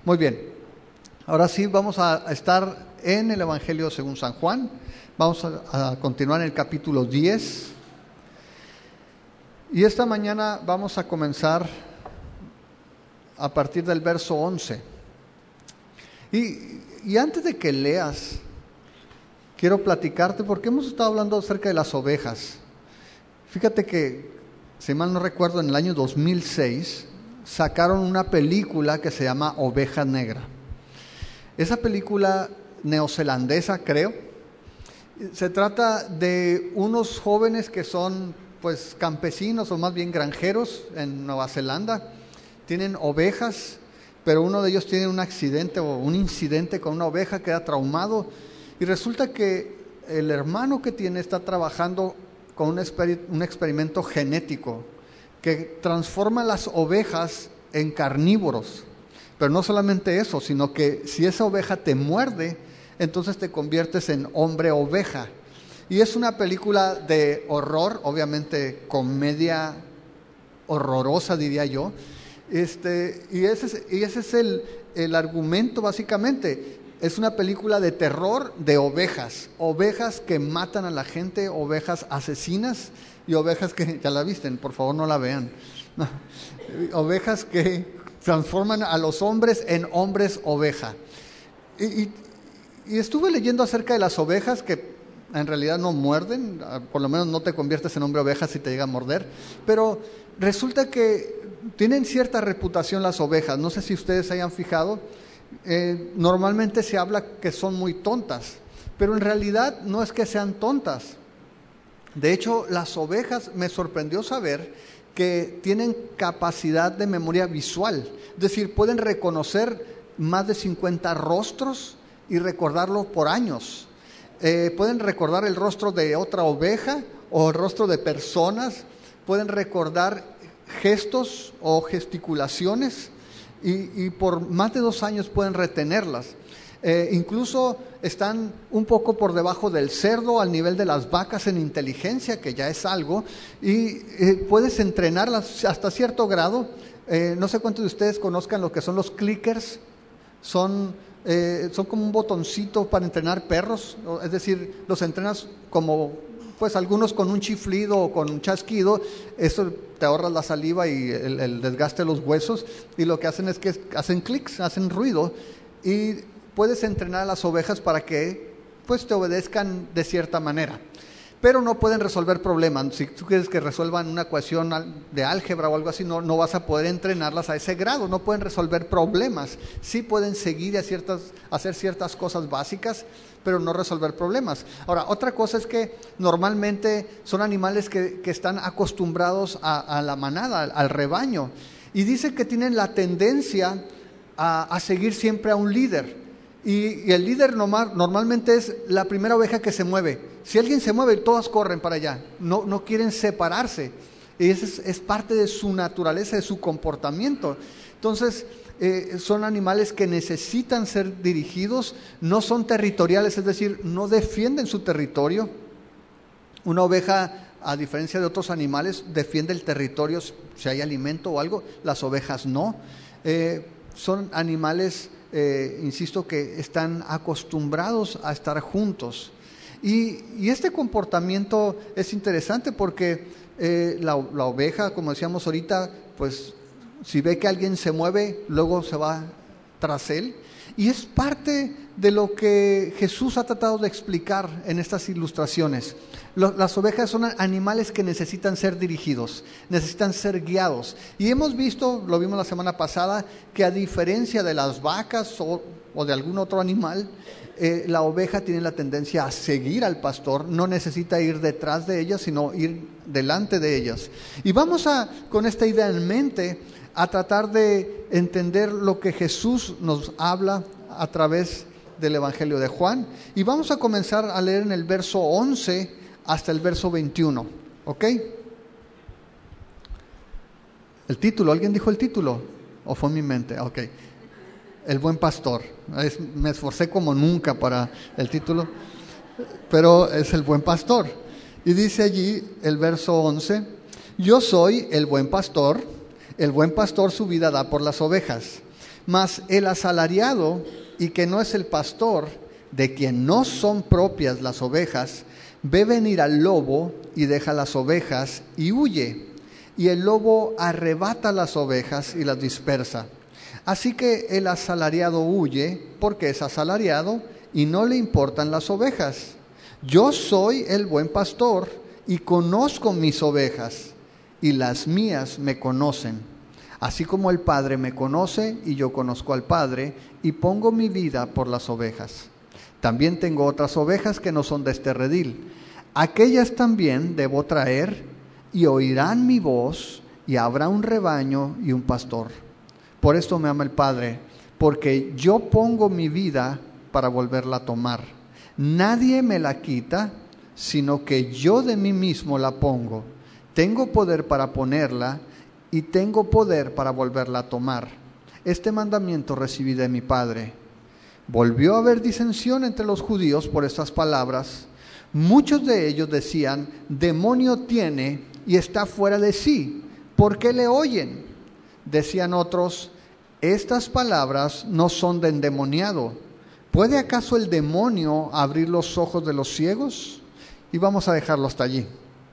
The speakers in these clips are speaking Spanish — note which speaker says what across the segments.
Speaker 1: Muy bien, ahora sí vamos a estar en el Evangelio según San Juan. Vamos a continuar en el capítulo 10. Y esta mañana vamos a comenzar a partir del verso 11. Y antes de que leas, quiero platicarte porque hemos estado hablando acerca de las ovejas. Fíjate que, si mal no recuerdo, en el año 2006 sacaron una película que se llama Oveja Negra. Esa película neozelandesa, creo, se trata de unos jóvenes que son pues campesinos o más bien granjeros en Nueva Zelanda. Tienen ovejas, pero uno de ellos tiene un accidente o un incidente con una oveja, queda traumado y resulta que el hermano que tiene está trabajando con un experimento genético que transforma las ovejas en carnívoros. Pero no solamente eso, sino que si esa oveja te muerde, entonces te conviertes en hombre oveja. Y es una película de horror, obviamente comedia horrorosa, diría yo. Y ese es el argumento básicamente. Es una película de terror de ovejas. Ovejas que matan a la gente, ovejas asesinas y ovejas que, ya la visten, por favor no la vean. Ovejas que transforman a los hombres en hombres oveja. Y estuve leyendo acerca de las ovejas que en realidad no muerden, por lo menos no te conviertes en hombre oveja si te llega a morder, pero resulta que tienen cierta reputación las ovejas. No sé si ustedes se hayan fijado, normalmente se habla que son muy tontas, pero en realidad no es que sean tontas. De hecho, las ovejas, me sorprendió saber que tienen capacidad de memoria visual, es decir, pueden reconocer más de 50 rostros y recordarlo por años. Pueden recordar el rostro de otra oveja o el rostro de personas, pueden recordar gestos o gesticulaciones y por más de 2 años pueden retenerlas. Incluso están un poco por debajo del cerdo, al nivel de las vacas en inteligencia, que ya es algo, y puedes entrenarlas hasta cierto grado. No sé cuántos de ustedes conozcan lo que son los clickers. Son como un botoncito para entrenar perros, es decir, los entrenas como, pues algunos con un chiflido o con un chasquido. Eso te ahorras la saliva y el desgaste de los huesos, y lo que hacen es que hacen clics, hacen ruido, y puedes entrenar a las ovejas para que pues te obedezcan de cierta manera. Pero no pueden resolver problemas. Si tú quieres que resuelvan una ecuación de álgebra o algo así, no vas a poder entrenarlas a ese grado. No pueden resolver problemas. Sí pueden seguir hacer ciertas cosas básicas, pero no resolver problemas. Ahora, otra cosa es que normalmente son animales que están acostumbrados a la manada, al rebaño. Y dice que tienen la tendencia a seguir siempre a un líder. Y el líder normalmente es la primera oveja que se mueve. Si alguien se mueve, todas corren para allá. No quieren separarse. Y esa es parte de su naturaleza, de su comportamiento. Entonces, son animales que necesitan ser dirigidos, no son territoriales, es decir, no defienden su territorio. Una oveja, a diferencia de otros animales, defiende el territorio si hay alimento o algo. Las ovejas no. Son animales, insisto, que están acostumbrados a estar juntos. Y este comportamiento es interesante porque la oveja, como decíamos ahorita, pues si ve que alguien se mueve, luego se va tras él. Y es parte de lo que Jesús ha tratado de explicar en estas ilustraciones. Las ovejas son animales que necesitan ser dirigidos, necesitan ser guiados. Y hemos visto, lo vimos la semana pasada, que a diferencia de las vacas o de algún otro animal, la oveja tiene la tendencia a seguir al pastor, no necesita ir detrás de ellas, sino ir delante de ellas. Y vamos con esta idea en mente, a tratar de entender lo que Jesús nos habla a través del Evangelio de Juan. Y vamos a comenzar a leer en el verso 11 hasta el verso 21. ¿Ok? El título, ¿alguien dijo el título? ¿O fue en mi mente? Ok. El buen pastor. Me esforcé como nunca para el título, pero es el buen pastor. Y dice allí el verso 11: Yo soy el buen pastor su vida da por las ovejas. Mas el asalariado, y que no es el pastor, de quien no son propias las ovejas, ve venir al lobo y deja las ovejas y huye. Y el lobo arrebata las ovejas y las dispersa. Así que el asalariado huye porque es asalariado y no le importan las ovejas. Yo soy el buen pastor y conozco mis ovejas, y las mías me conocen. Así como el Padre me conoce y yo conozco al Padre, y pongo mi vida por las ovejas. También tengo otras ovejas que no son de este redil. Aquellas también debo traer, y oirán mi voz, y habrá un rebaño y un pastor. Por esto me ama el Padre, porque yo pongo mi vida para volverla a tomar. Nadie me la quita, sino que yo de mí mismo la pongo. Tengo poder para ponerla y tengo poder para volverla a tomar. Este mandamiento recibí de mi Padre. Volvió a haber disensión entre los judíos por estas palabras. Muchos de ellos decían: demonio tiene y está fuera de sí. ¿Por qué le oyen? Decían otros: estas palabras no son de endemoniado. ¿Puede acaso el demonio abrir los ojos de los ciegos? Y vamos a dejarlo hasta allí.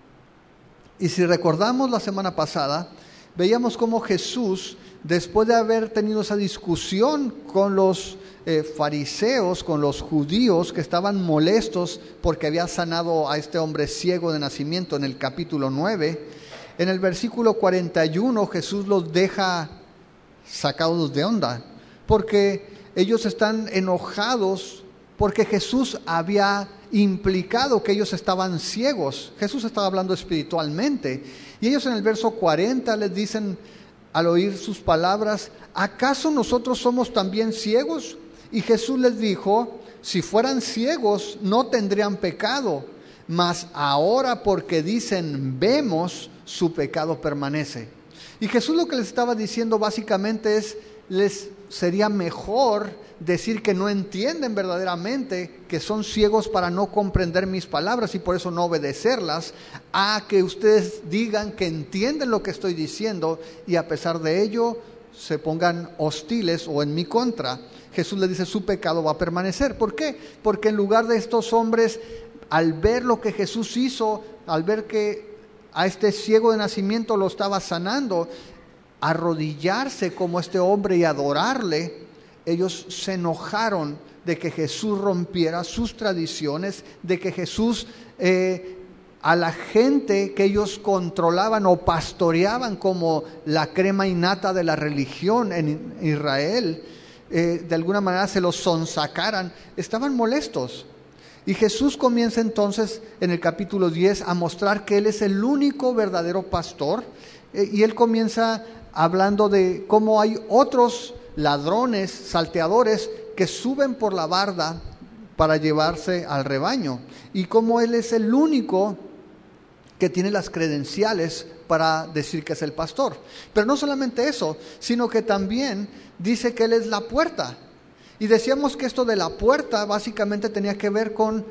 Speaker 1: Y si recordamos la semana pasada, veíamos cómo Jesús, después de haber tenido esa discusión con los fariseos, con los judíos que estaban molestos porque había sanado a este hombre ciego de nacimiento en el capítulo 9, en el versículo 41 Jesús los deja sacados de onda, porque ellos están enojados porque Jesús había implicado que ellos estaban ciegos. Jesús estaba hablando espiritualmente. Y ellos en el verso 40 les dicen, al oír sus palabras: ¿acaso nosotros somos también ciegos? Y Jesús les dijo: si fueran ciegos no tendrían pecado, mas ahora porque dicen vemos, su pecado permanece. Y Jesús lo que les estaba diciendo básicamente es: les sería mejor decir que no entienden verdaderamente, que son ciegos para no comprender mis palabras y por eso no obedecerlas, a que ustedes digan que entienden lo que estoy diciendo y a pesar de ello se pongan hostiles o en mi contra. Jesús les dice: su pecado va a permanecer. ¿Por qué? Porque en lugar de estos hombres, al ver lo que Jesús hizo, al ver que a este ciego de nacimiento lo estaba sanando, arrodillarse como este hombre y adorarle, ellos se enojaron de que Jesús rompiera sus tradiciones, de que Jesús a la gente que ellos controlaban o pastoreaban como la crema innata de la religión en Israel, de alguna manera se los sonsacaran. Estaban molestos. Y Jesús comienza entonces en el capítulo 10 a mostrar que Él es el único verdadero pastor, y Él comienza hablando de cómo hay otros ladrones, salteadores, que suben por la barda para llevarse al rebaño, y cómo Él es el único que tiene las credenciales para decir que es el pastor. Pero no solamente eso, sino que también dice que Él es la puerta. Y decíamos que esto de la puerta básicamente tenía que ver con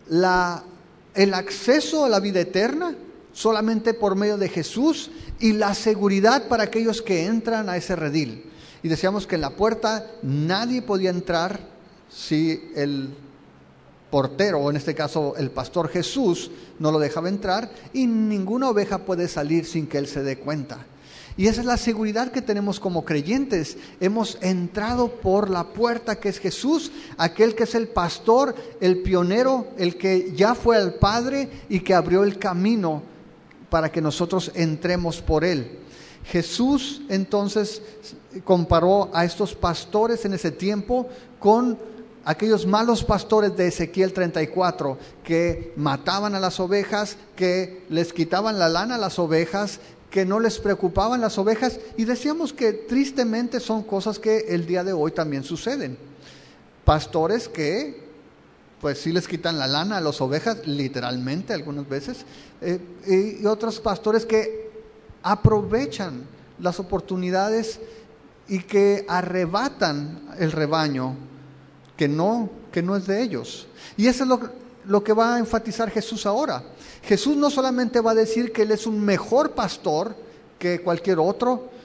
Speaker 1: el acceso a la vida eterna solamente por medio de Jesús y la seguridad para aquellos que entran a ese redil. Y decíamos que en la puerta nadie podía entrar si el portero, o en este caso el pastor Jesús, no lo dejaba entrar, y ninguna oveja puede salir sin que Él se dé cuenta. Y esa es la seguridad que tenemos como creyentes. Hemos entrado por la puerta que es Jesús, aquel que es el pastor, el pionero, el que ya fue al Padre y que abrió el camino para que nosotros entremos por Él. Jesús entonces comparó a estos pastores en ese tiempo con aquellos malos pastores de Ezequiel 34 que mataban a las ovejas, que les quitaban la lana a las ovejas, que no les preocupaban las ovejas, y decíamos que tristemente son cosas que el día de hoy también suceden. Pastores que pues sí les quitan la lana a las ovejas, literalmente algunas veces, y otros pastores que aprovechan las oportunidades y que arrebatan el rebaño que no es de ellos. Y eso es lo que va a enfatizar Jesús ahora. Jesús no solamente va a decir que Él es un mejor pastor que cualquier otro,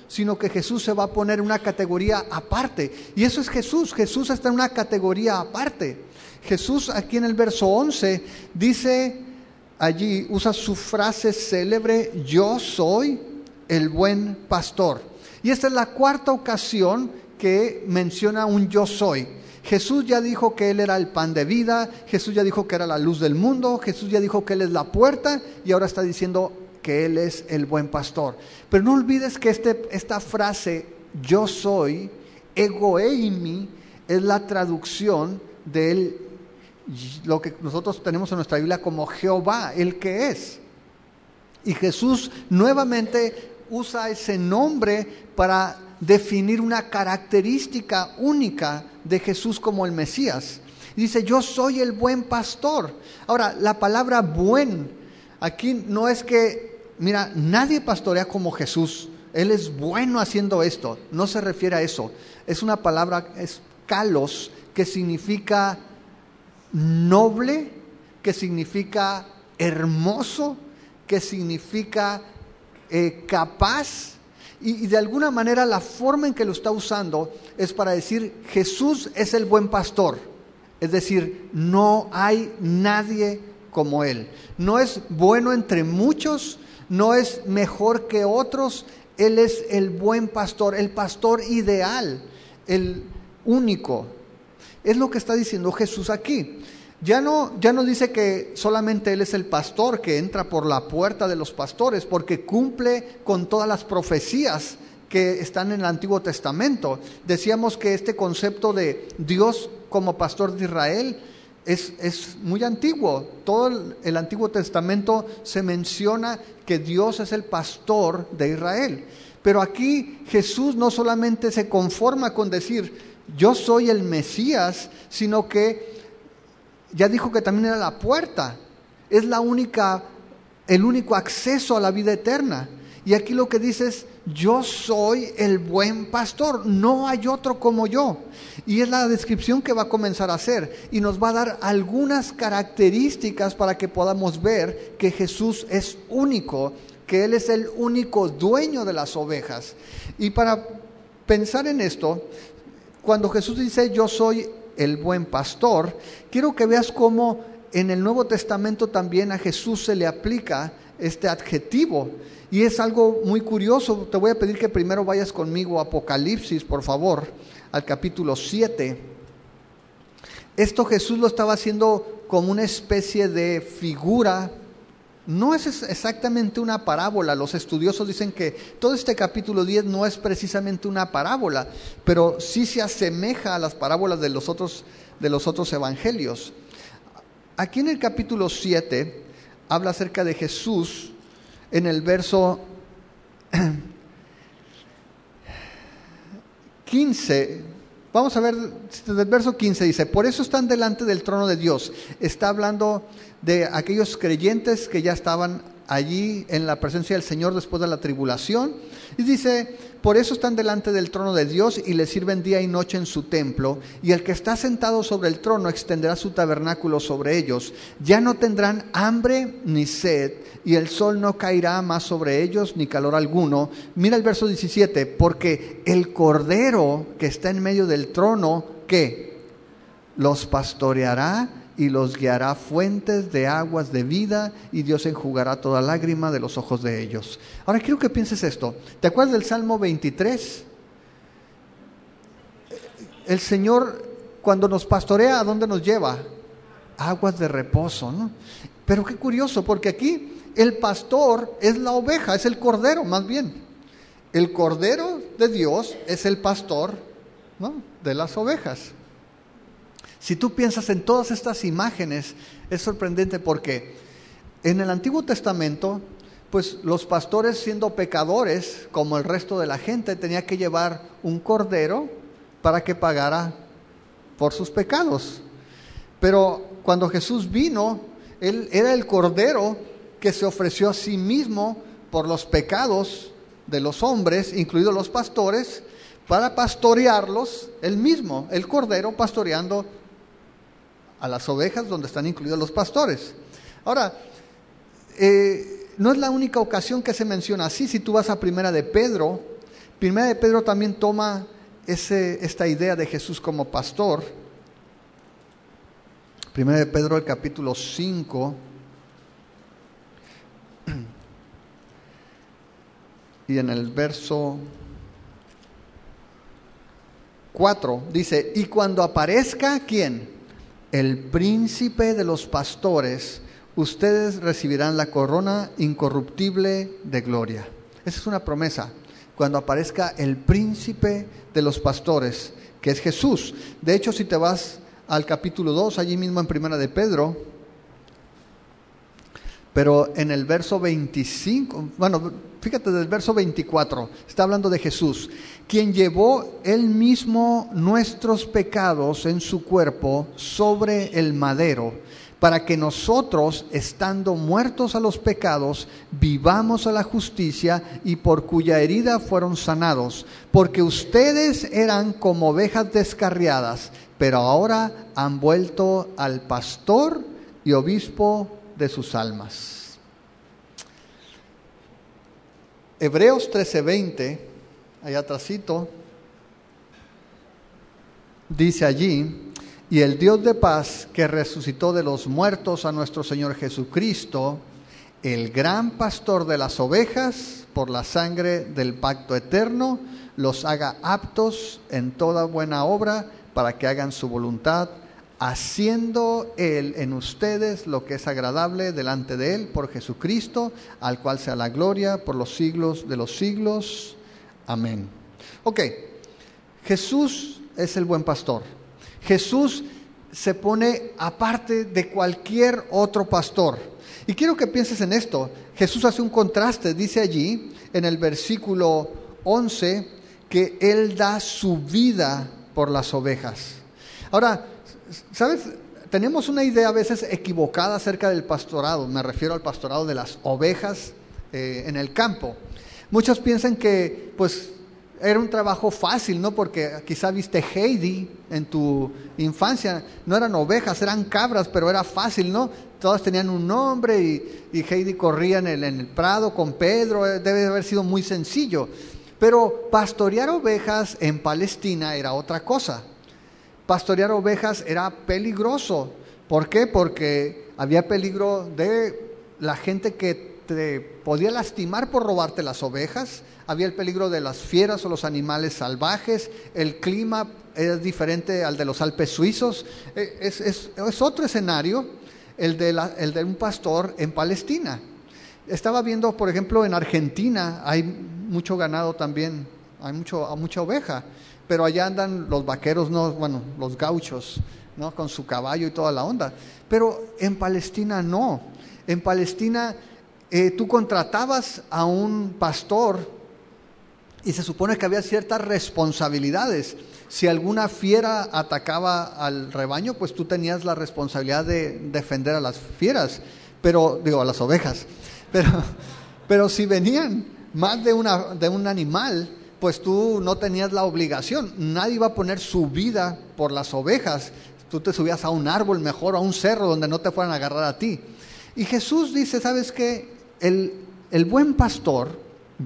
Speaker 1: sino que Jesús se va a poner en una categoría aparte. Y eso es Jesús. Jesús está en una categoría aparte. Jesús aquí en el verso 11 dice, allí usa su frase célebre, yo soy el buen pastor. Y esta es la cuarta ocasión que menciona un yo soy. Jesús ya dijo que Él era el pan de vida, Jesús ya dijo que era la luz del mundo, Jesús ya dijo que Él es la puerta y ahora está diciendo que Él es el buen pastor. Pero no olvides que esta frase, yo soy, ego eimi, es la traducción de Él, lo que nosotros tenemos en nuestra Biblia como Jehová, el que es. Y Jesús nuevamente usa ese nombre para definir una característica única de Jesús como el Mesías. Dice, yo soy el buen pastor. Ahora, la palabra buen, aquí no es que, mira, nadie pastorea como Jesús. Él es bueno haciendo esto. No se refiere a eso. Es una palabra, es kalos, que significa noble, que significa hermoso, que significa capaz. Y de alguna manera la forma en que lo está usando es para decir, Jesús es el buen pastor. Es decir, no hay nadie como Él. No es bueno entre muchos, no es mejor que otros. Él es el buen pastor, el pastor ideal, el único. Es lo que está diciendo Jesús aquí. Ya no dice que solamente Él es el pastor que entra por la puerta de los pastores, porque cumple con todas las profecías que están en el Antiguo Testamento. Decíamos que este concepto de Dios como pastor de Israel es muy antiguo. Todo el Antiguo Testamento se menciona que Dios es el pastor de Israel. Pero aquí Jesús no solamente se conforma con decir, yo soy el Mesías, sino que ya dijo que también era la puerta, es el único acceso a la vida eterna. Y aquí lo que dice es, yo soy el buen pastor, no hay otro como yo. Y es la descripción que va a comenzar a hacer. Y nos va a dar algunas características para que podamos ver que Jesús es único, que Él es el único dueño de las ovejas. Y para pensar en esto, cuando Jesús dice, yo soy el buen pastor, quiero que veas cómo en el Nuevo Testamento también a Jesús se le aplica este adjetivo, y es algo muy curioso. Te voy a pedir que primero vayas conmigo a Apocalipsis, por favor, al capítulo 7. Esto Jesús lo estaba haciendo como una especie de figura. No es exactamente una parábola. Los estudiosos dicen que todo este capítulo 10 no es precisamente una parábola, pero sí se asemeja a las parábolas de los otros evangelios. Aquí en el capítulo 7 habla acerca de Jesús en el verso 15. Vamos a ver, desde el verso 15 dice, por eso están delante del trono de Dios. Está hablando de aquellos creyentes que ya estaban allí en la presencia del Señor después de la tribulación. Y dice, por eso están delante del trono de Dios y le sirven día y noche en su templo. Y el que está sentado sobre el trono extenderá su tabernáculo sobre ellos. Ya no tendrán hambre ni sed, y el sol no caerá más sobre ellos, ni calor alguno. Mira el verso 17, porque el Cordero que está en medio del trono, ¿qué? Los pastoreará y los guiará fuentes de aguas de vida, y Dios enjugará toda lágrima de los ojos de ellos. Ahora quiero que pienses esto. ¿Te acuerdas del Salmo 23? El Señor, cuando nos pastorea, ¿a dónde nos lleva? Aguas de reposo, ¿no? Pero qué curioso, porque aquí el pastor es la oveja, es el cordero más bien. El cordero de Dios es el pastor, ¿no?, de las ovejas. Si tú piensas en todas estas imágenes, es sorprendente porque en el Antiguo Testamento, pues los pastores, siendo pecadores, como el resto de la gente, tenía que llevar un cordero para que pagara por sus pecados. Pero cuando Jesús vino, Él era el cordero que se ofreció a sí mismo por los pecados de los hombres, incluidos los pastores, para pastorearlos, Él mismo, el cordero pastoreando a las ovejas donde están incluidos los pastores. Ahora, no es la única ocasión que se menciona así. Si tú vas a Primera de Pedro Primera de Pedro también toma esta idea de Jesús como pastor. Primera de Pedro, el capítulo 5. Y en el verso 4 dice: y cuando aparezca, ¿quién? El príncipe de los pastores, ustedes recibirán la corona incorruptible de gloria. Esa es una promesa. Cuando aparezca el príncipe de los pastores, que es Jesús. De hecho, si te vas al capítulo 2, allí mismo en Primera de Pedro, pero en el verso 25, fíjate, del verso 24, está hablando de Jesús, quien llevó él mismo nuestros pecados en su cuerpo sobre el madero, para que nosotros, estando muertos a los pecados, vivamos a la justicia, y por cuya herida fueron sanados. Porque ustedes eran como ovejas descarriadas, pero ahora han vuelto al pastor y obispo de sus almas. Hebreos 13:20, allá atrásito, dice allí: y el Dios de paz, que resucitó de los muertos a nuestro Señor Jesucristo, el gran pastor de las ovejas, por la sangre del pacto eterno, los haga aptos en toda buena obra, para que hagan su voluntad, haciendo Él en ustedes lo que es agradable delante de Él, por Jesucristo, al cual sea la gloria por los siglos de los siglos. Amén. Ok, Jesús es el buen pastor. Jesús se pone aparte de cualquier otro pastor. Y quiero que pienses en esto. Jesús hace un contraste, dice allí en el versículo 11, que Él da su vida por las ovejas. Ahora, ¿sabes? Tenemos una idea a veces equivocada acerca del pastorado. Me refiero al pastorado de las ovejas en el campo. Muchos piensan que, pues, era un trabajo fácil, ¿no? Porque quizá viste Heidi en tu infancia. No eran ovejas, eran cabras, pero era fácil, ¿no? Todas tenían un nombre y Heidi corría en el prado con Pedro. Debe haber sido muy sencillo. Pero pastorear ovejas en Palestina era otra cosa. Pastorear ovejas era peligroso. ¿Por qué? Porque había peligro de la gente que te podía lastimar por robarte las ovejas. Había el peligro de las fieras o los animales salvajes. El clima es diferente al de los Alpes suizos. Es otro escenario el de un pastor en Palestina. Estaba viendo, por ejemplo, en Argentina hay mucho ganado también, hay mucha oveja, pero allá andan los vaqueros, los gauchos, ¿no? Con su caballo y toda la onda. Pero en Palestina no. En Palestina tú contratabas a un pastor y se supone que había ciertas responsabilidades. Si alguna fiera atacaba al rebaño, pues tú tenías la responsabilidad de defender a las fieras, a las ovejas. Pero si venían más de un animal, pues tú no tenías la obligación. Nadie iba a poner su vida por las ovejas. Tú te subías a un árbol mejor, a un cerro donde no te fueran a agarrar a ti. Y Jesús dice, ¿sabes qué? El buen pastor,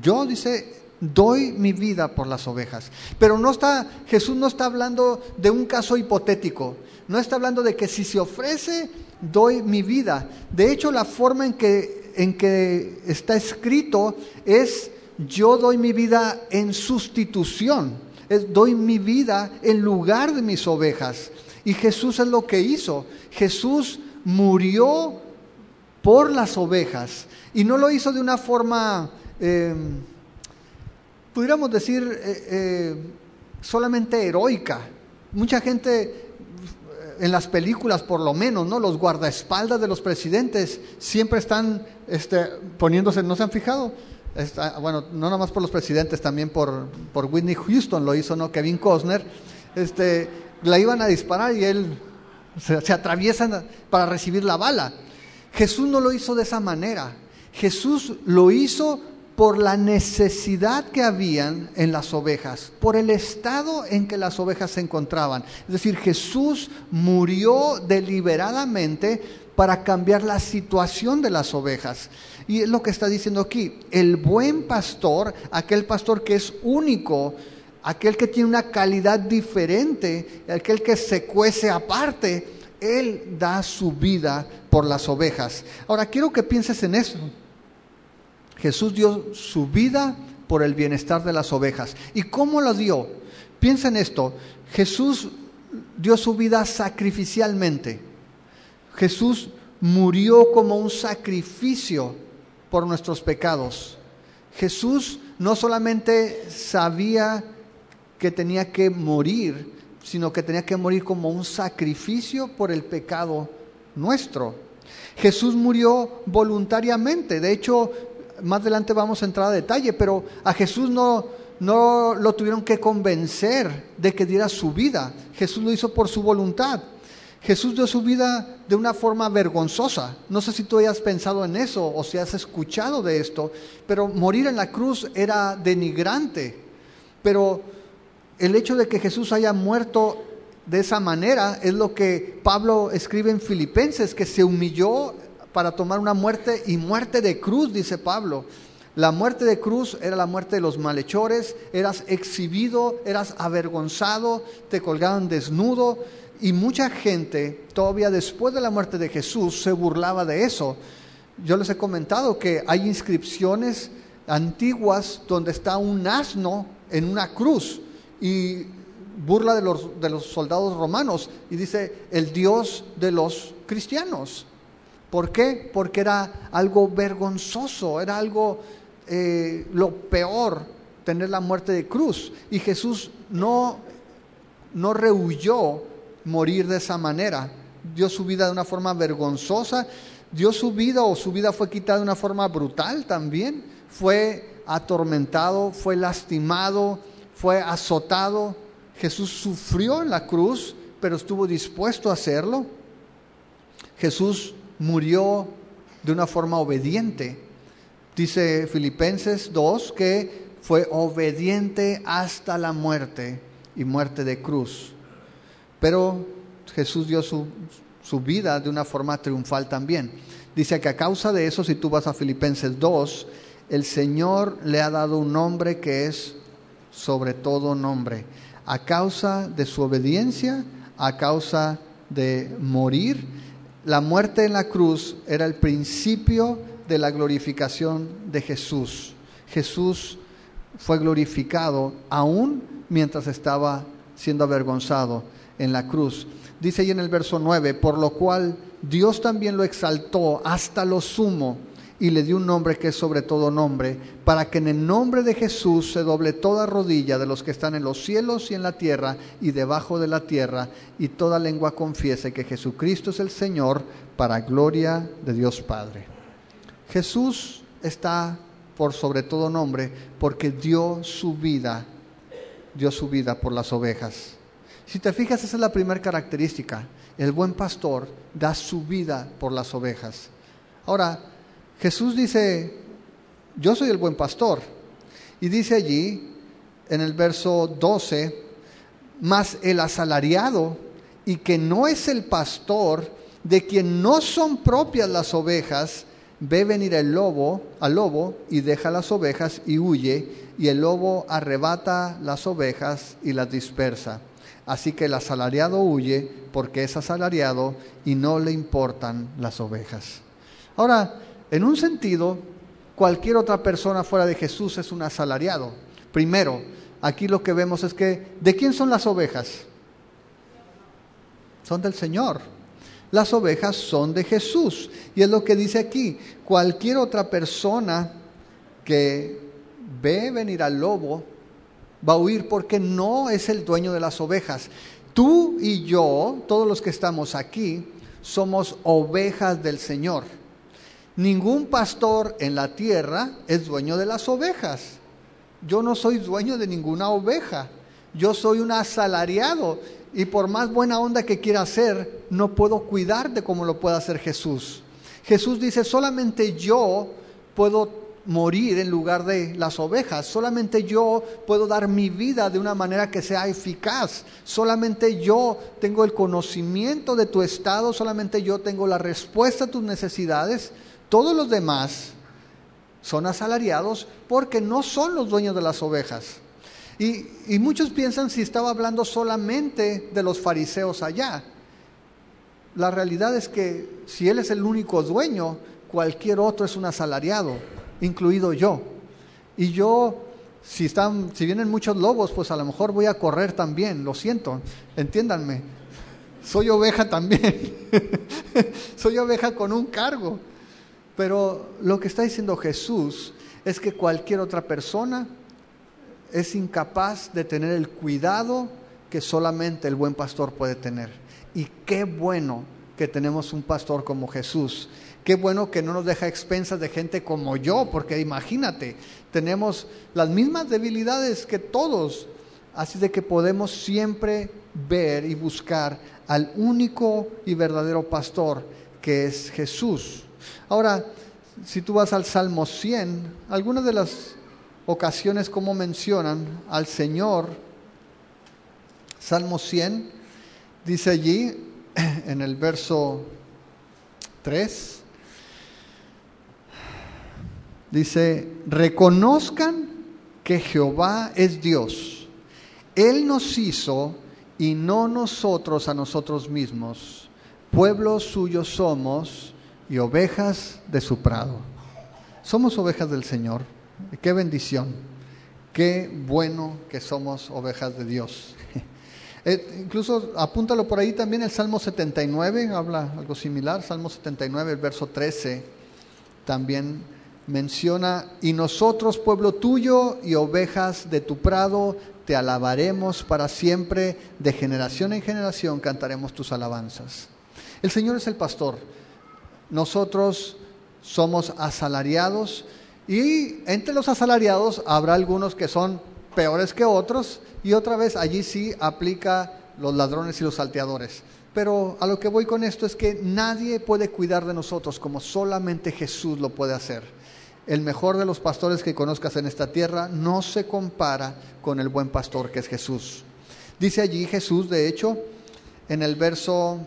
Speaker 1: doy mi vida por las ovejas. Pero Jesús no está hablando de un caso hipotético. No está hablando de que si se ofrece, doy mi vida. De hecho, la forma en que está escrito es: yo doy mi vida en sustitución. Doy mi vida en lugar de mis ovejas. Y Jesús es lo que hizo. Jesús murió por las ovejas. Y no lo hizo de una forma, pudiéramos decir, solamente heroica. Mucha gente en las películas, por lo menos, ¿no? Los guardaespaldas de los presidentes siempre están poniéndose, ¿no se han fijado? No nada más por los presidentes, también por Whitney Houston lo hizo, ¿no? Kevin Costner, la iban a disparar y él se atraviesan para recibir la bala. Jesús no lo hizo de esa manera. Jesús lo hizo por la necesidad que habían en las ovejas, por el estado en que las ovejas se encontraban. Es decir, Jesús murió deliberadamente para cambiar la situación de las ovejas. Y es lo que está diciendo aquí. El buen pastor, aquel pastor que es único, aquel que tiene una calidad diferente, aquel que se cuece aparte, Él da su vida por las ovejas. Ahora, quiero que pienses en eso. Jesús dio su vida por el bienestar de las ovejas. ¿Y cómo lo dio? Piensa en esto. Jesús dio su vida sacrificialmente. Jesús murió como un sacrificio por nuestros pecados. Jesús no solamente sabía que tenía que morir, sino que tenía que morir como un sacrificio por el pecado nuestro. Jesús murió voluntariamente. De hecho, más adelante vamos a entrar a detalle, pero a Jesús no lo tuvieron que convencer de que diera su vida. Jesús lo hizo por su voluntad. Jesús dio su vida de una forma vergonzosa. No sé si tú hayas pensado en eso o si has escuchado de esto, pero morir en la cruz era denigrante. Pero el hecho de que Jesús haya muerto de esa manera es lo que Pablo escribe en Filipenses, que se humilló para tomar una muerte, y muerte de cruz, dice Pablo. La muerte de cruz era la muerte de los malhechores. Eras exhibido, eras avergonzado, te colgaban desnudo, y mucha gente todavía después de la muerte de Jesús se burlaba de eso. Yo les he comentado que hay inscripciones antiguas donde está un asno en una cruz y burla de los soldados romanos, y dice el Dios de los cristianos. ¿Por qué? Porque era algo vergonzoso, era algo lo peor, tener la muerte de cruz. Y Jesús no rehuyó morir de esa manera. Dio su vida de una forma vergonzosa, dio su vida, o su vida fue quitada de una forma brutal también. Fue atormentado, fue lastimado, fue azotado. Jesús sufrió en la cruz, pero estuvo dispuesto a hacerlo. Jesús murió de una forma obediente. Dice Filipenses 2 que fue obediente hasta la muerte, y muerte de cruz. Pero Jesús dio su vida de una forma triunfal también. Dice que a causa de eso, si tú vas a Filipenses 2, el Señor le ha dado un nombre que es sobre todo nombre. A causa de su obediencia, a causa de morir, la muerte en la cruz era el principio de la glorificación de Jesús. Jesús fue glorificado aún mientras estaba siendo avergonzado en la cruz. Dice ahí en el verso 9, por lo cual Dios también lo exaltó hasta lo sumo y le dio un nombre que es sobre todo nombre, para que en el nombre de Jesús se doble toda rodilla de los que están en los cielos y en la tierra y debajo de la tierra, y toda lengua confiese que Jesucristo es el Señor, para gloria de Dios Padre. Jesús está por sobre todo nombre porque dio su vida por las ovejas. Si te fijas, esa es la primera característica. El buen pastor da su vida por las ovejas. Ahora, Jesús dice, yo soy el buen pastor. Y dice allí, en el verso 12, mas el asalariado, y que no es el pastor, de quien no son propias las ovejas, ve venir al lobo, y deja las ovejas y huye, y el lobo arrebata las ovejas y las dispersa. Así que el asalariado huye porque es asalariado y no le importan las ovejas. Ahora, en un sentido, cualquier otra persona fuera de Jesús es un asalariado. Primero, aquí lo que vemos es que, ¿de quién son las ovejas? Son del Señor. Las ovejas son de Jesús. Y es lo que dice aquí. Cualquier otra persona que ve venir al lobo va a huir porque no es el dueño de las ovejas. Tú y yo, todos los que estamos aquí, somos ovejas del Señor. Ningún pastor en la tierra es dueño de las ovejas. Yo no soy dueño de ninguna oveja. Yo soy un asalariado, y por más buena onda que quiera hacer, no puedo cuidar de como lo puede hacer Jesús. Jesús dice, solamente yo puedo morir en lugar de las ovejas. Solamente yo puedo dar mi vida de una manera que sea eficaz. Solamente yo tengo el conocimiento de tu estado, solamente yo tengo la respuesta a tus necesidades. Todos los demás son asalariados porque no son los dueños de las ovejas. Y muchos piensan si estaba hablando solamente de los fariseos allá. La realidad es que si él es el único dueño, cualquier otro es un asalariado, incluido yo. Y yo, si vienen muchos lobos, pues a lo mejor voy a correr también, lo siento, entiéndanme. Soy oveja también. Soy oveja con un cargo. Pero lo que está diciendo Jesús es que cualquier otra persona es incapaz de tener el cuidado que solamente el buen pastor puede tener. Y qué bueno que tenemos un pastor como Jesús. Qué bueno que no nos deja a expensas de gente como yo, porque imagínate, tenemos las mismas debilidades que todos. Así de que podemos siempre ver y buscar al único y verdadero pastor, que es Jesús. Ahora, si tú vas al Salmo 100, algunas de las ocasiones como mencionan al Señor, Salmo 100, dice allí en el verso 3, dice: reconozcan que Jehová es Dios, Él nos hizo y no nosotros a nosotros mismos, pueblo suyo somos y ovejas de su prado. Somos ovejas del Señor. Qué bendición, qué bueno que somos ovejas de Dios. Incluso apúntalo por ahí también, el Salmo 79 habla algo similar. Salmo 79, el verso 13 también menciona: y nosotros, pueblo tuyo y ovejas de tu prado, te alabaremos para siempre, de generación en generación cantaremos tus alabanzas. El Señor es el pastor, nosotros somos asalariados, y entre los asalariados habrá algunos que son peores que otros, y otra vez allí sí aplica los ladrones y los salteadores. Pero a lo que voy con esto es que nadie puede cuidar de nosotros como solamente Jesús lo puede hacer. El mejor de los pastores que conozcas en esta tierra no se compara con el buen pastor que es Jesús. Dice allí Jesús, de hecho, en el verso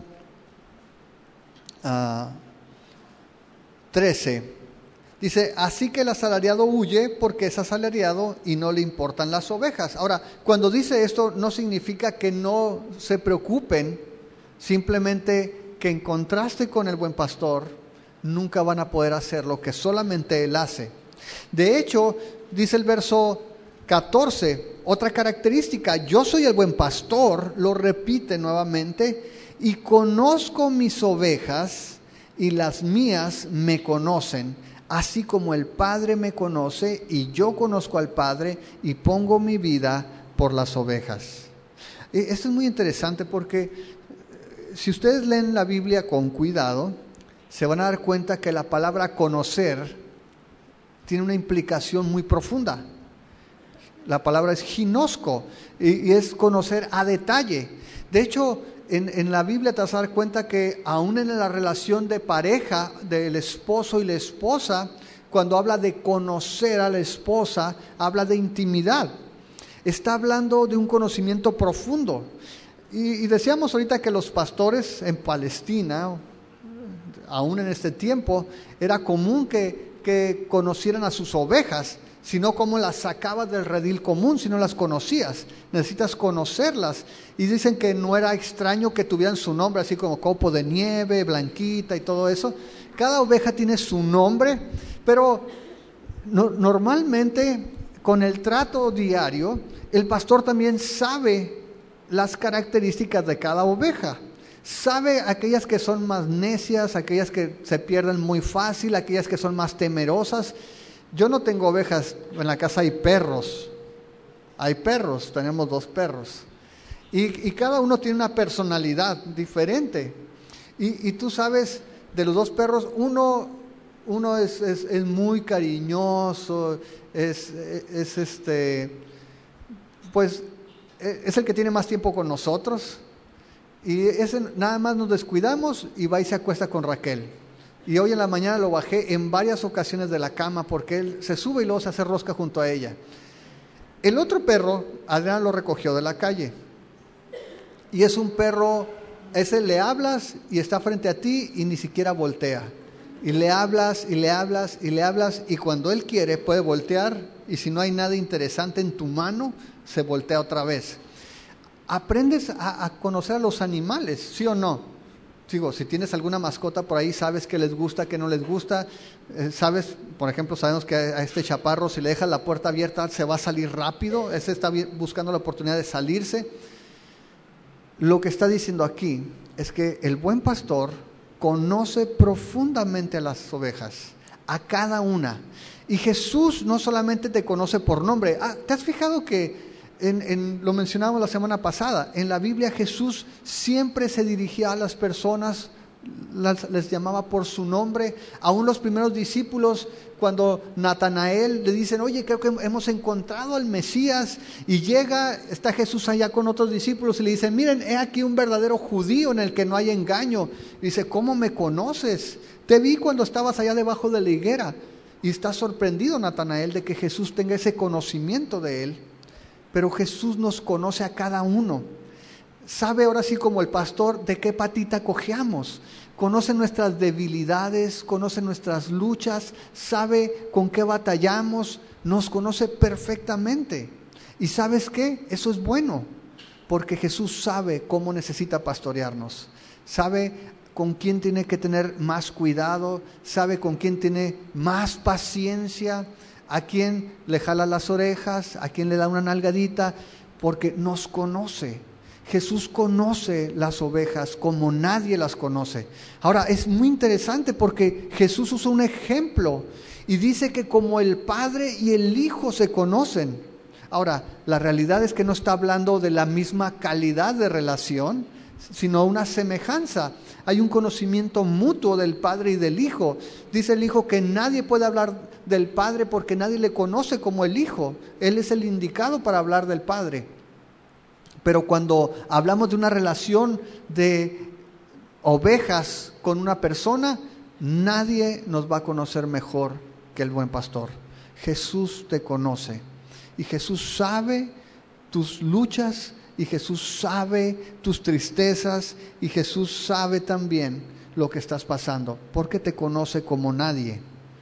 Speaker 1: 13, dice: así que el asalariado huye porque es asalariado y no le importan las ovejas. Ahora, cuando dice esto no significa que no se preocupen, simplemente que en contraste con el buen pastor nunca van a poder hacer lo que solamente Él hace. De hecho, dice el verso 14, otra característica: yo soy el buen pastor, lo repite nuevamente, y conozco mis ovejas y las mías me conocen, así como el Padre me conoce y yo conozco al Padre y pongo mi vida por las ovejas. Esto es muy interesante porque si ustedes leen la Biblia con cuidado, se van a dar cuenta que la palabra conocer tiene una implicación muy profunda. La palabra es ginosco y es conocer a detalle. De hecho, en la Biblia te vas a dar cuenta que aún en la relación de pareja del esposo y la esposa, cuando habla de conocer a la esposa, habla de intimidad. Está hablando de un conocimiento profundo. Y decíamos ahorita que los pastores en Palestina, aún en este tiempo, era común que conocieran a sus ovejas, sino cómo las sacabas del redil común si no las conocías. Necesitas conocerlas. Y dicen que no era extraño que tuvieran su nombre, así como Copo de Nieve, Blanquita y todo eso. Cada oveja tiene su nombre, pero normalmente con el trato diario, el pastor también sabe las características de cada oveja. Sabe aquellas que son más necias, aquellas que se pierden muy fácil, aquellas que son más temerosas. Yo no tengo ovejas, en la casa hay perros, tenemos 2 perros, y cada uno tiene una personalidad diferente, y tú sabes, de los 2 perros, uno es muy cariñoso, pues es el que tiene más tiempo con nosotros, y ese nada más nos descuidamos y va y se acuesta con Raquel. Y hoy en la mañana lo bajé en varias ocasiones de la cama porque él se sube y luego se hace rosca junto a ella. El otro perro, Adriana lo recogió de la calle. Y es un perro, ese le hablas y está frente a ti y ni siquiera voltea. Y le hablas y le hablas y le hablas y cuando él quiere puede voltear y si no hay nada interesante en tu mano, se voltea otra vez. Aprendes a conocer a los animales, ¿sí o no? Digo, si tienes alguna mascota por ahí, sabes qué les gusta, qué no les gusta. Sabes, por ejemplo, sabemos que a este chaparro, si le dejas la puerta abierta, se va a salir rápido. Ese está buscando la oportunidad de salirse. Lo que está diciendo aquí es que el buen pastor conoce profundamente a las ovejas, a cada una. Y Jesús no solamente te conoce por nombre. ¿Te has fijado que lo mencionábamos la semana pasada, en la Biblia Jesús siempre se dirigía a las personas, les llamaba por su nombre? Aún los primeros discípulos, cuando Natanael le dicen, oye, creo que hemos encontrado al Mesías, y está Jesús allá con otros discípulos y le dicen, miren, he aquí un verdadero judío en el que no hay engaño. Y dice, ¿cómo me conoces? Te vi cuando estabas allá debajo de la higuera. Y está sorprendido Natanael de que Jesús tenga ese conocimiento de él. Pero Jesús nos conoce a cada uno. Sabe ahora sí como el pastor de qué patita cojeamos. Conoce nuestras debilidades, conoce nuestras luchas, sabe con qué batallamos, nos conoce perfectamente. ¿Y sabes qué? Eso es bueno, porque Jesús sabe cómo necesita pastorearnos. Sabe con quién tiene que tener más cuidado, sabe con quién tiene más paciencia, a quién le jala las orejas, a quién le da una nalgadita, porque nos conoce. Jesús conoce las ovejas como nadie las conoce. Ahora, es muy interesante porque Jesús usa un ejemplo y dice que como el Padre y el Hijo se conocen. Ahora, la realidad es que no está hablando de la misma calidad de relación, sino una semejanza. Hay un conocimiento mutuo del Padre y del Hijo. Dice el Hijo que nadie puede hablar del Padre porque nadie le conoce como el Hijo. Él es el indicado para hablar del Padre. Pero cuando hablamos de una relación de ovejas con una persona, nadie nos va a conocer mejor que el buen pastor. Jesús te conoce y Jesús sabe tus luchas, y Jesús sabe tus tristezas, y Jesús sabe también lo que estás pasando, porque te conoce como nadie.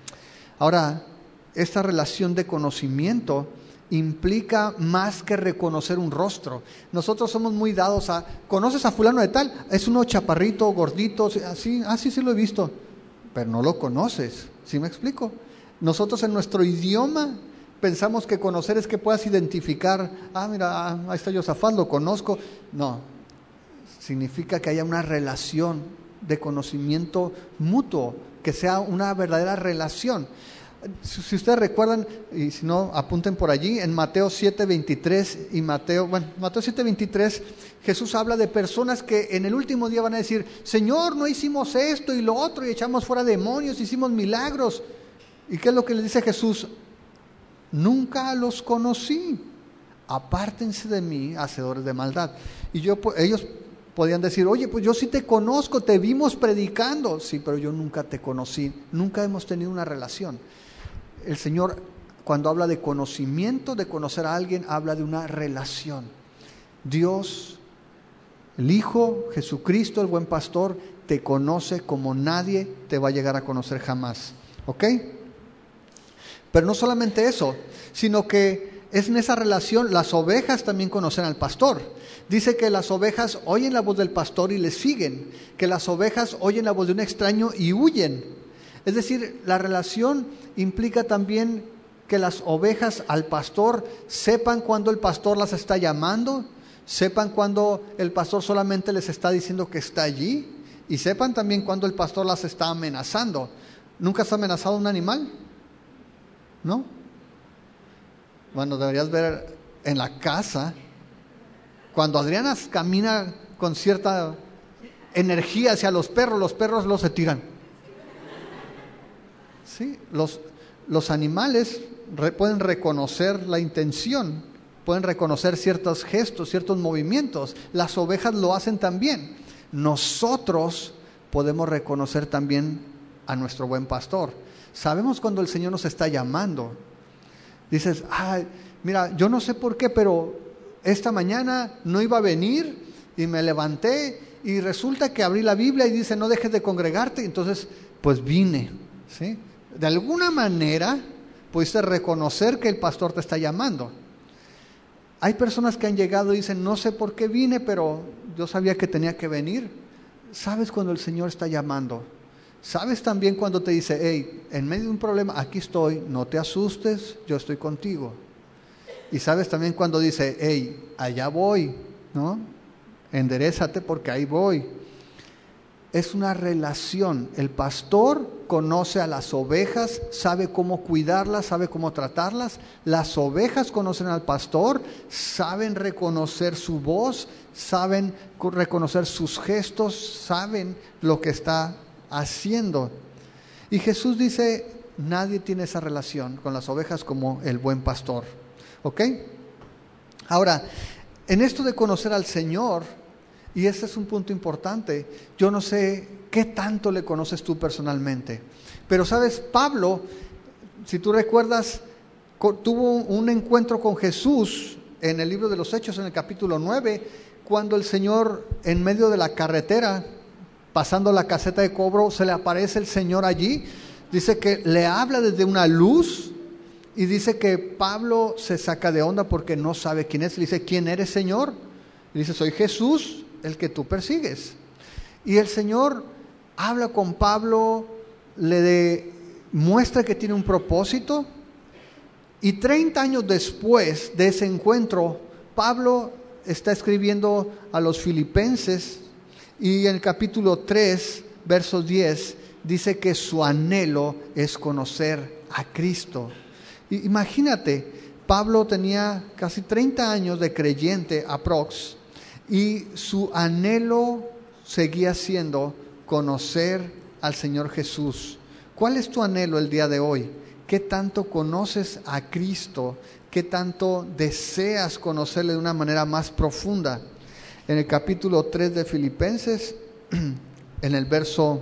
Speaker 1: Ahora, esta relación de conocimiento implica más que reconocer un rostro. Nosotros somos muy dados a, ¿conoces a fulano de tal? Es uno chaparrito, gordito, así, sí lo he visto, pero no lo conoces, ¿sí me explico? Nosotros en nuestro idioma pensamos que conocer es que puedas identificar, mira, ahí está Josafat, lo conozco. No, significa que haya una relación de conocimiento mutuo, que sea una verdadera relación. Si ustedes recuerdan, y si no, apunten por allí, en Mateo 7:23 y Mateo 7:23, Jesús habla de personas que en el último día van a decir, Señor, no hicimos esto y lo otro, y echamos fuera demonios, hicimos milagros. ¿Y qué es lo que le dice Jesús? Nunca los conocí, apártense de mí, hacedores de maldad. Y ellos podían decir, oye, pues yo sí te conozco, te vimos predicando. Sí, pero yo nunca te conocí, nunca hemos tenido una relación. El Señor, cuando habla de conocimiento, de conocer a alguien, habla de una relación. Dios, el Hijo, Jesucristo, el buen pastor, te conoce como nadie te va a llegar a conocer jamás. ¿Ok? Pero no solamente eso, sino que es en esa relación, las ovejas también conocen al pastor. Dice que las ovejas oyen la voz del pastor y le siguen, que las ovejas oyen la voz de un extraño y huyen. Es decir, la relación implica también que las ovejas al pastor sepan cuando el pastor las está llamando, sepan cuando el pastor solamente les está diciendo que está allí, y sepan también cuando el pastor las está amenazando. ¿Nunca has amenazado a un animal? ¿No? Bueno, deberías ver en la casa, cuando Adriana camina con cierta energía hacia los perros los se tiran. Sí, los animales pueden reconocer la intención, pueden reconocer ciertos gestos, ciertos movimientos. Las ovejas lo hacen también. Nosotros podemos reconocer también a nuestro buen pastor. Sabemos cuando el Señor nos está llamando. Dices, mira, yo no sé por qué, pero esta mañana no iba a venir y me levanté y resulta que abrí la Biblia y dice, no dejes de congregarte. Entonces, pues vine, ¿sí? De alguna manera pudiste reconocer que el pastor te está llamando. Hay personas que han llegado y dicen, no sé por qué vine, pero yo sabía que tenía que venir. ¿Sabes cuando el Señor está llamando? ¿Sabes también cuando te dice, hey, en medio de un problema, aquí estoy, no te asustes, yo estoy contigo? Y sabes también cuando dice, hey, allá voy, ¿no? Enderézate porque ahí voy. Es una relación. El pastor conoce a las ovejas, sabe cómo cuidarlas, sabe cómo tratarlas. Las ovejas conocen al pastor, saben reconocer su voz, saben reconocer sus gestos, saben lo que está haciendo. Y Jesús dice, nadie tiene esa relación con las ovejas como el buen pastor. ¿Ok? Ahora, en esto de conocer al Señor, y ese es un punto importante, yo no sé qué tanto le conoces tú personalmente, pero sabes, Pablo, si tú recuerdas, tuvo un encuentro con Jesús en el libro de los Hechos, en el capítulo 9, cuando el Señor en medio de la carretera, pasando la caseta de cobro, se le aparece el Señor allí, dice que le habla desde una luz, y dice que Pablo se saca de onda porque no sabe quién es. Le dice, ¿quién eres, Señor? Y dice, soy Jesús, el que tú persigues. Y el Señor habla con Pablo, le muestra que tiene un propósito. Y 30 años después de ese encuentro, Pablo está escribiendo a los filipenses y en el capítulo 3, verso 10, dice que su anhelo es conocer a Cristo. Imagínate, Pablo tenía casi 30 años de creyente aprox y su anhelo seguía siendo conocer al Señor Jesús. ¿Cuál es tu anhelo el día de hoy? ¿Qué tanto conoces a Cristo? ¿Qué tanto deseas conocerle de una manera más profunda? En el capítulo 3 de Filipenses, en el verso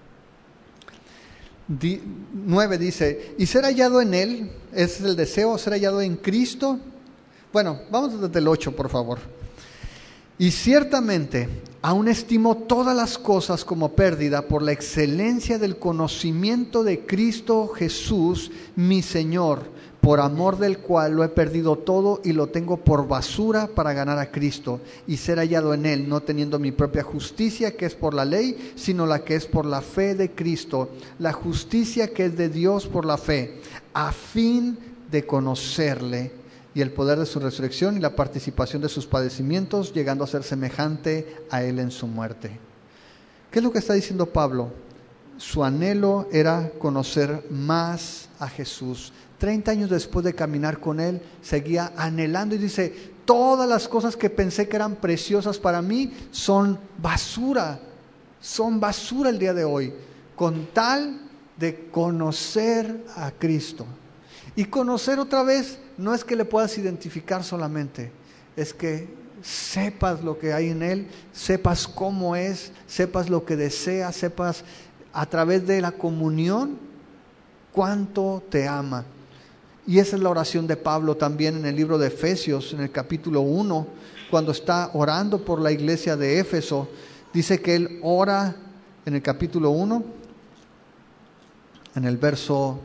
Speaker 1: 9 dice, y ser hallado en Él, ese es el deseo, ser hallado en Cristo. Bueno, vamos desde el 8, por favor. Y ciertamente, aún estimo todas las cosas como pérdida por la excelencia del conocimiento de Cristo Jesús, mi Señor, por amor del cual lo he perdido todo y lo tengo por basura para ganar a Cristo y ser hallado en Él, no teniendo mi propia justicia que es por la ley, sino la que es por la fe de Cristo, la justicia que es de Dios por la fe, a fin de conocerle y el poder de su resurrección y la participación de sus padecimientos, llegando a ser semejante a Él en su muerte. ¿Qué es lo que está diciendo Pablo? Su anhelo era conocer más a Jesús. 30 años después de caminar con Él, seguía anhelando y dice, todas las cosas que pensé que eran preciosas para mí son basura el día de hoy, con tal de conocer a Cristo. Y conocer otra vez no es que le puedas identificar solamente, es que sepas lo que hay en Él, sepas cómo es, sepas lo que desea, sepas a través de la comunión cuánto te ama. Y esa es la oración de Pablo también en el libro de Efesios, en el capítulo 1, cuando está orando por la iglesia de Éfeso. Dice que él ora en el capítulo 1, en el verso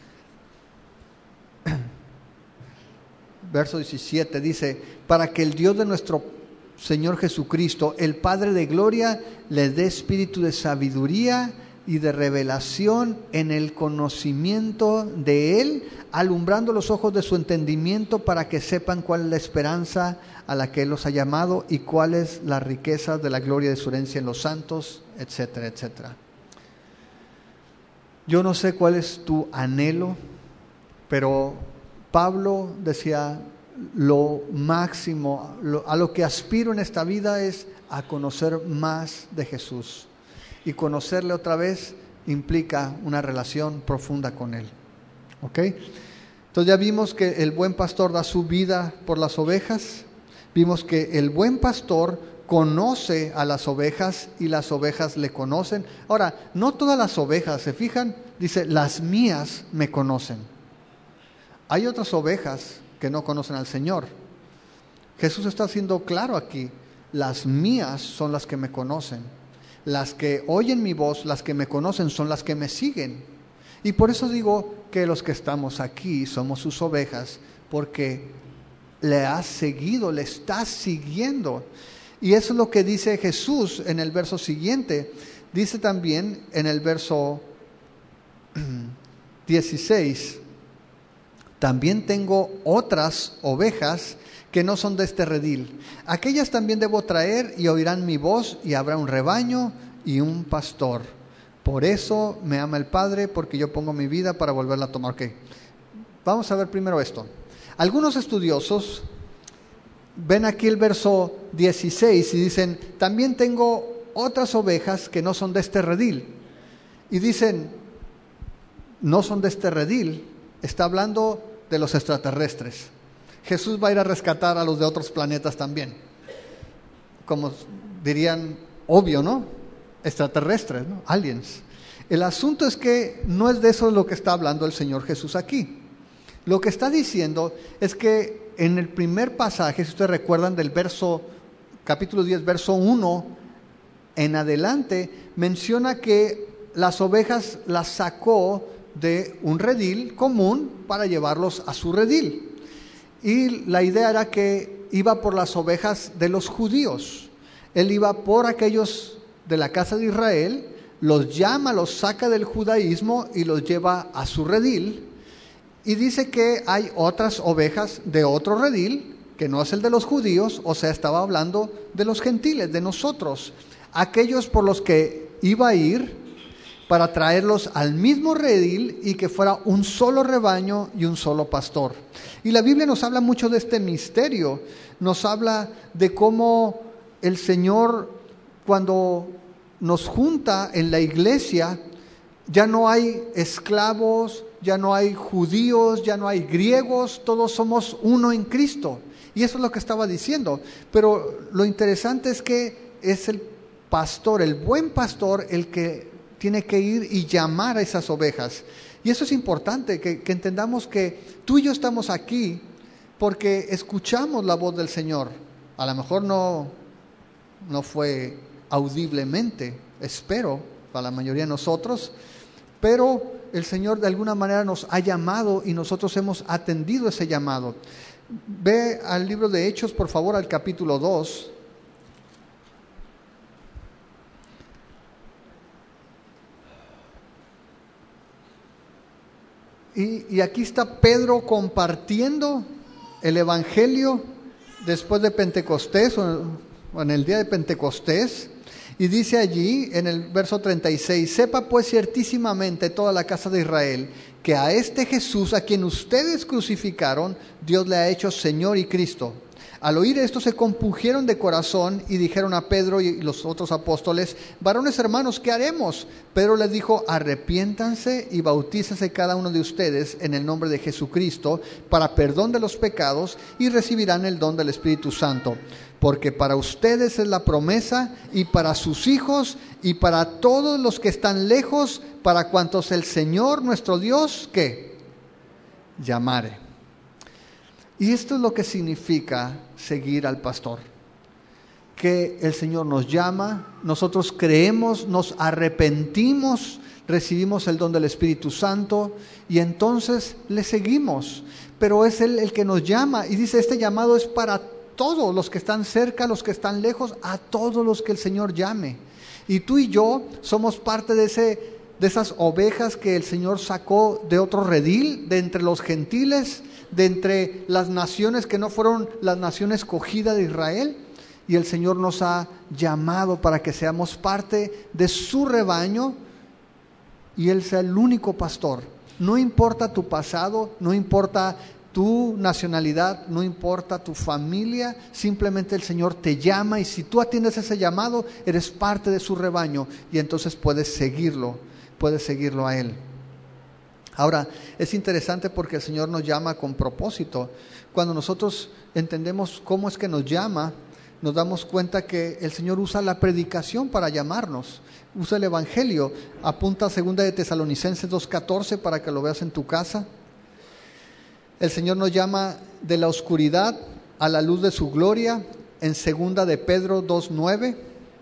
Speaker 1: 17, dice, para que el Dios de nuestro Señor Jesucristo, el Padre de gloria, le dé espíritu de sabiduría y de revelación en el conocimiento de Él, alumbrando los ojos de su entendimiento para que sepan cuál es la esperanza a la que Él los ha llamado y cuáles las riquezas de la gloria de su herencia en los santos, etcétera, etcétera. Yo no sé cuál es tu anhelo, pero Pablo decía, lo máximo, a lo que aspiro en esta vida es a conocer más de Jesús. Y conocerle otra vez implica una relación profunda con Él. ¿Ok? Entonces ya vimos que el buen pastor da su vida por las ovejas. Vimos que el buen pastor conoce a las ovejas y las ovejas le conocen. Ahora, no todas las ovejas, ¿se fijan? Dice, las mías me conocen. Hay otras ovejas que no conocen al Señor. Jesús está siendo claro aquí, las mías son las que me conocen. Las que oyen mi voz, las que me conocen, son las que me siguen. Y por eso digo que los que estamos aquí somos sus ovejas, porque le has seguido, le estás siguiendo. Y eso es lo que dice Jesús en el verso siguiente. Dice también en el verso 16, también tengo otras ovejas que no son de este redil. Aquellas también debo traer y oirán mi voz, y habrá un rebaño y un pastor. Por eso me ama el Padre, porque yo pongo mi vida para volverla a tomar. Okay. Vamos a ver primero esto. Algunos estudiosos ven aquí el verso 16 y dicen, también tengo otras ovejas que no son de este redil. Y dicen, no son de este redil, está hablando de los extraterrestres. Jesús va a ir a rescatar a los de otros planetas también. Como dirían, obvio, ¿no? Extraterrestres, ¿no? Aliens. El asunto es que no es de eso lo que está hablando el Señor Jesús aquí. Lo que está diciendo es que en el primer pasaje, si ustedes recuerdan del capítulo 10, verso 1 en adelante, menciona que las ovejas las sacó de un redil común para llevarlos a su redil. Y la idea era que iba por las ovejas de los judíos. Él iba por aquellos de la casa de Israel, los llama, los saca del judaísmo y los lleva a su redil. Y dice que hay otras ovejas de otro redil, que no es el de los judíos, o sea, estaba hablando de los gentiles, de nosotros, aquellos por los que iba a ir para traerlos al mismo redil y que fuera un solo rebaño y un solo pastor. Y la Biblia nos habla mucho de este misterio, nos habla de cómo el Señor, cuando nos junta en la iglesia, ya no hay esclavos, ya no hay judíos, ya no hay griegos, todos somos uno en Cristo. Y eso es lo que estaba diciendo. Pero lo interesante es que es el pastor, el buen pastor, el que tiene que ir y llamar a esas ovejas. Y eso es importante, que entendamos que tú y yo estamos aquí porque escuchamos la voz del Señor. A lo mejor no fue audiblemente, espero, para la mayoría de nosotros, pero el Señor de alguna manera nos ha llamado y nosotros hemos atendido ese llamado. Ve al libro de Hechos, por favor, al capítulo 2. Y aquí está Pedro compartiendo el Evangelio después de Pentecostés, o en el día de Pentecostés. Y dice allí en el verso 36, sepa pues ciertísimamente toda la casa de Israel, que a este Jesús, a quien ustedes crucificaron, Dios le ha hecho Señor y Cristo. Al oír esto se compungieron de corazón y dijeron a Pedro y los otros apóstoles, varones hermanos, ¿qué haremos? Pedro les dijo, arrepiéntanse y bautícense cada uno de ustedes en el nombre de Jesucristo para perdón de los pecados y recibirán el don del Espíritu Santo. Porque para ustedes es la promesa y para sus hijos y para todos los que están lejos, para cuantos el Señor nuestro Dios, ¿qué? Llamare. Y esto es lo que significa seguir al pastor. Que el Señor nos llama, nosotros creemos, nos arrepentimos, recibimos el don del Espíritu Santo y entonces le seguimos. Pero es Él el que nos llama y dice, este llamado es para todos los que están cerca, los que están lejos, a todos los que el Señor llame. Y tú y yo somos parte de esas ovejas que el Señor sacó de otro redil, de entre los gentiles, de entre las naciones que no fueron las naciones escogidas de Israel, y el Señor nos ha llamado para que seamos parte de su rebaño y Él sea el único pastor. No importa tu pasado, no importa tu nacionalidad, no importa tu familia, simplemente el Señor te llama y si tú atiendes ese llamado, eres parte de su rebaño y entonces puedes seguirlo a Él. Ahora, es interesante porque el Señor nos llama con propósito. Cuando nosotros entendemos cómo es que nos llama, nos damos cuenta que el Señor usa la predicación para llamarnos, usa el Evangelio. Apunta a 2 de Tesalonicenses 2:14 para que lo veas en tu casa. El Señor nos llama de la oscuridad a la luz de su gloria en 2 de Pedro 2:9.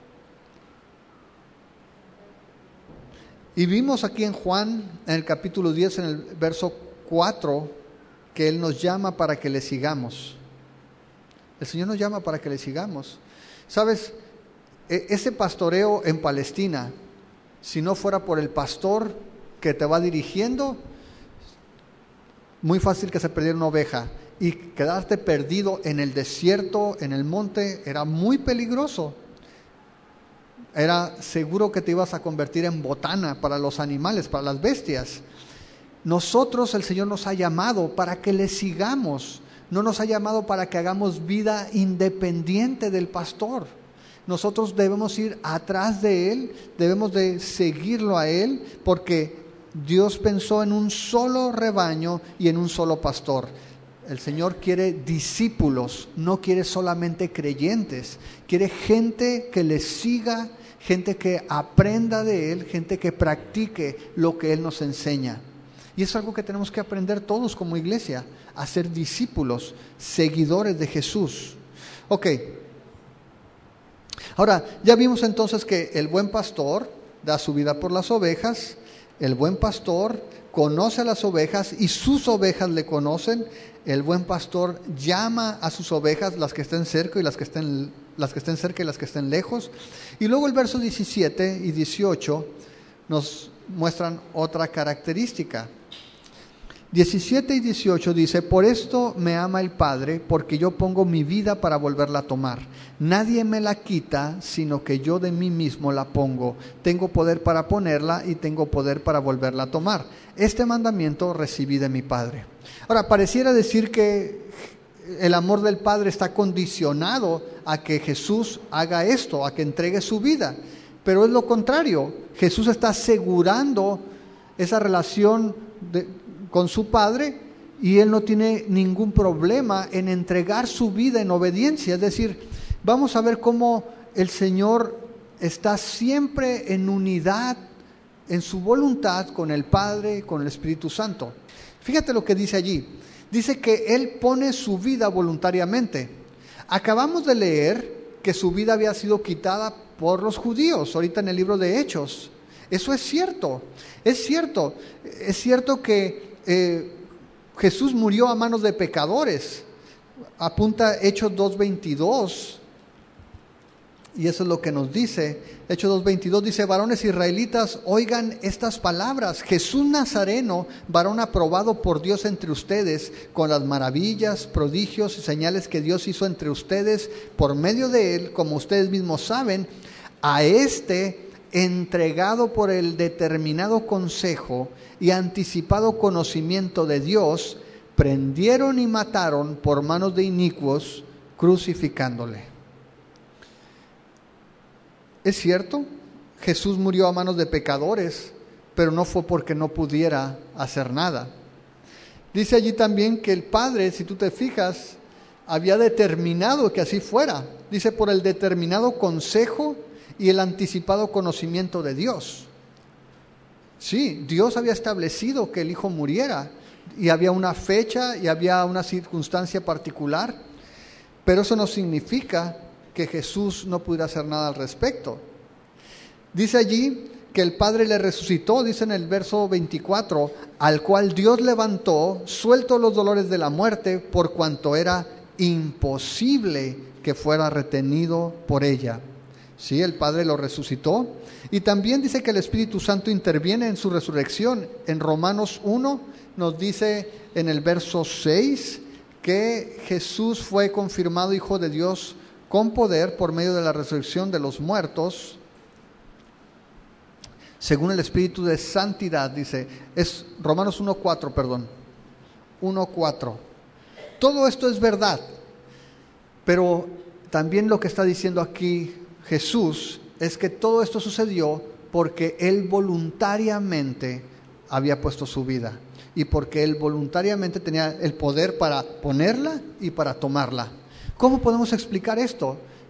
Speaker 1: Y vimos aquí en Juan, en el capítulo 10, en el verso 4, que Él nos llama para que le sigamos. El Señor nos llama para que le sigamos. ¿Sabes? Ese pastoreo en Palestina, si no fuera por el pastor que te va dirigiendo, muy fácil que se perdiera una oveja. Y quedarte perdido en el desierto, en el monte, era muy peligroso. Era seguro que te ibas a convertir en botana para los animales, para las bestias. Nosotros, el Señor nos ha llamado para que le sigamos. No nos ha llamado para que hagamos vida independiente del pastor. Nosotros debemos ir atrás de Él, debemos de seguirlo a Él, porque Dios pensó en un solo rebaño y en un solo pastor. El Señor quiere discípulos, no quiere solamente creyentes. Quiere gente que le siga, gente que aprenda de Él, gente que practique lo que Él nos enseña. Y es algo que tenemos que aprender todos como iglesia, a ser discípulos, seguidores de Jesús. Ok. Ahora, ya vimos entonces que el buen pastor da su vida por las ovejas, el buen pastor conoce a las ovejas y sus ovejas le conocen, el buen pastor llama a sus ovejas, las que estén cerca y las que estén cerca y las que estén lejos. Y luego el verso 17 y 18 nos muestran otra característica. 17 y 18 dice: por esto me ama el Padre, porque yo pongo mi vida para volverla a tomar. Nadie me la quita, sino que yo de mí mismo la pongo. Tengo poder para ponerla y tengo poder para volverla a tomar. Este mandamiento recibí de mi Padre. Ahora, pareciera decir que el amor del Padre está condicionado a que Jesús haga esto, a que entregue su vida. Pero es lo contrario. Jesús está asegurando esa relación con su Padre, y Él no tiene ningún problema en entregar su vida en obediencia. Es decir, vamos a ver cómo el Señor está siempre en unidad en su voluntad con el Padre, con el Espíritu Santo. Fíjate lo que dice allí. Dice que Él pone su vida voluntariamente. Acabamos de leer que su vida había sido quitada por los judíos, ahorita en el libro de Hechos. Eso es cierto. Es cierto que Jesús murió a manos de pecadores. Apunta Hechos 2:22, y eso es lo que nos dice. Hechos 2:22 dice: varones israelitas, oigan estas palabras. Jesús Nazareno, varón aprobado por Dios entre ustedes, con las maravillas, prodigios y señales que Dios hizo entre ustedes por medio de él, como ustedes mismos saben. A este, entregado por el determinado consejo y anticipado conocimiento de Dios, prendieron y mataron por manos de inicuos, crucificándole. Es cierto, Jesús murió a manos de pecadores, pero no fue porque no pudiera hacer nada. Dice allí también que el Padre, si tú te fijas, había determinado que así fuera. Dice: por el determinado consejo y el anticipado conocimiento de Dios. Sí, Dios había establecido que el Hijo muriera, y había una fecha y había una circunstancia particular, pero eso no significa que Jesús no pudiera hacer nada al respecto. Dice allí que el Padre le resucitó, dice en el verso 24, al cual Dios levantó, suelto los dolores de la muerte, por cuanto era imposible que fuera retenido por ella. Sí, el Padre lo resucitó. Y también dice que el Espíritu Santo interviene en su resurrección. En Romanos 1 nos dice en el verso 6 que Jesús fue confirmado Hijo de Dios con poder por medio de la resurrección de los muertos, según el Espíritu de santidad. Dice, es Romanos 1:4, perdón, 1:4. Todo esto es verdad, pero también lo que está diciendo aquí Jesús es que todo esto sucedió porque Él voluntariamente había puesto su vida, y porque Él voluntariamente tenía el poder para ponerla y para tomarla. ¿Cómo podemos explicar esto?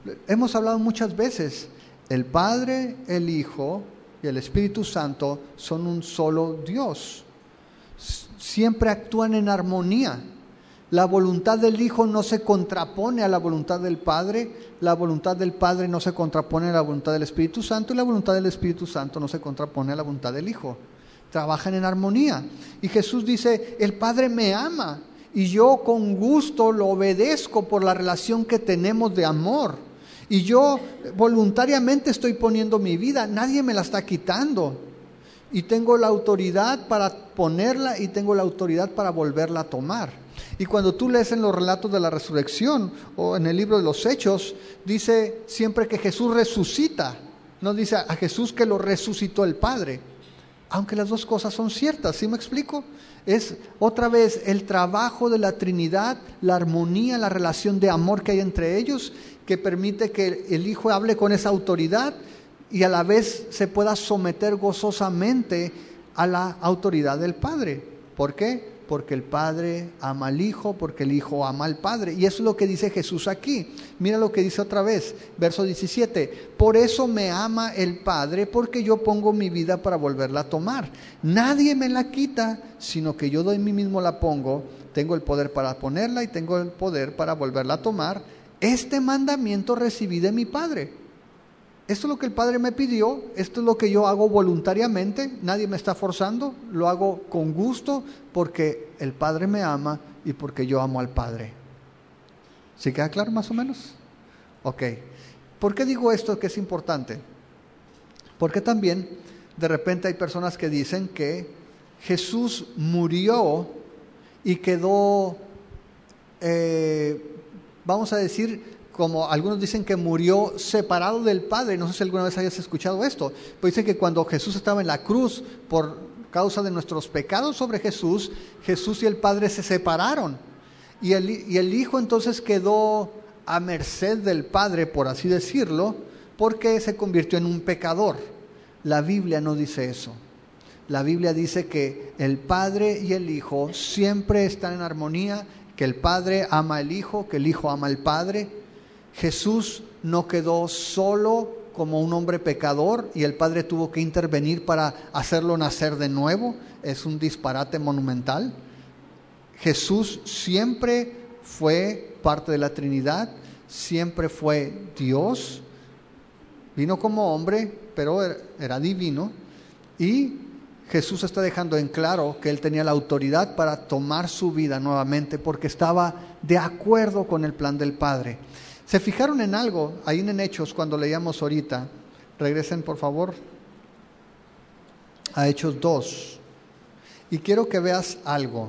Speaker 1: Hemos hablado muchas veces, el Padre, el Hijo y el Espíritu Santo son un solo Dios. Siempre actúan en armonía. La voluntad del Hijo no se contrapone a la voluntad del Padre, la voluntad del Padre no se contrapone a la voluntad del Espíritu Santo y la voluntad del Espíritu Santo no se contrapone a la voluntad del Hijo. Trabajan en armonía. Y Jesús dice, el Padre me ama y yo con gusto lo obedezco por la relación que tenemos de amor. Y yo voluntariamente estoy poniendo mi vida, nadie me la está quitando. Y tengo la autoridad para ponerla y tengo la autoridad para volverla a tomar. Y cuando tú lees en los relatos de la resurrección o en el libro de los Hechos, dice siempre que Jesús resucita. No dice a Jesús que lo resucitó el Padre. Aunque las dos cosas son ciertas, ¿sí me explico? Es otra vez el trabajo de la Trinidad, la armonía, la relación de amor que hay entre ellos, que permite que el Hijo hable con esa autoridad y a la vez se pueda someter gozosamente a la autoridad del Padre. ¿Por qué? Porque el Padre ama al Hijo, porque el Hijo ama al Padre. Y eso es lo que dice Jesús aquí. Mira lo que dice otra vez, verso 17. Por eso me ama el Padre, porque yo pongo mi vida para volverla a tomar. Nadie me la quita, sino que yo de mí mismo la pongo. Tengo el poder para ponerla y tengo el poder para volverla a tomar. Este mandamiento recibí de mi Padre. Esto es lo que el Padre me pidió, esto es lo que yo hago voluntariamente, nadie me está forzando, lo hago con gusto porque el Padre me ama y porque yo amo al Padre. ¿Sí queda claro más o menos? Ok. ¿Por qué digo esto que es importante? Porque también de repente hay personas que dicen que Jesús murió y quedó, vamos a decir, como algunos dicen que murió separado del Padre. No sé si alguna vez hayas escuchado esto, pero dicen que cuando Jesús estaba en la cruz por causa de nuestros pecados sobre Jesús, Jesús y el Padre se separaron y el Hijo entonces quedó a merced del Padre, por así decirlo, porque se convirtió en un pecador. La Biblia no dice eso. La Biblia dice que el Padre y el Hijo siempre están en armonía, que el Padre ama al Hijo, que el Hijo ama al Padre. Jesús no quedó solo como un hombre pecador y el Padre tuvo que intervenir para hacerlo nacer de nuevo. Es un disparate monumental. Jesús siempre fue parte de la Trinidad, siempre fue Dios. Vino como hombre, pero era divino. Y Jesús está dejando en claro que Él tenía la autoridad para tomar su vida nuevamente porque estaba de acuerdo con el plan del Padre. ¿Se fijaron en algo ahí en Hechos cuando leíamos ahorita? Regresen por favor a Hechos 2. Y quiero que veas algo.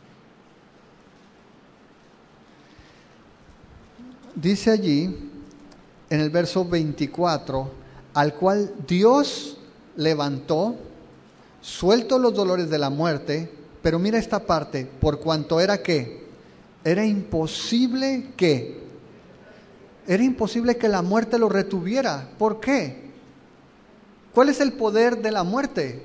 Speaker 1: Dice allí, en el verso 24, al cual Dios levantó, suelto los dolores de la muerte, pero mira esta parte, por cuanto era ¿qué? Era imposible que... Era imposible que la muerte lo retuviera. ¿Por qué? ¿Cuál es el poder de la muerte?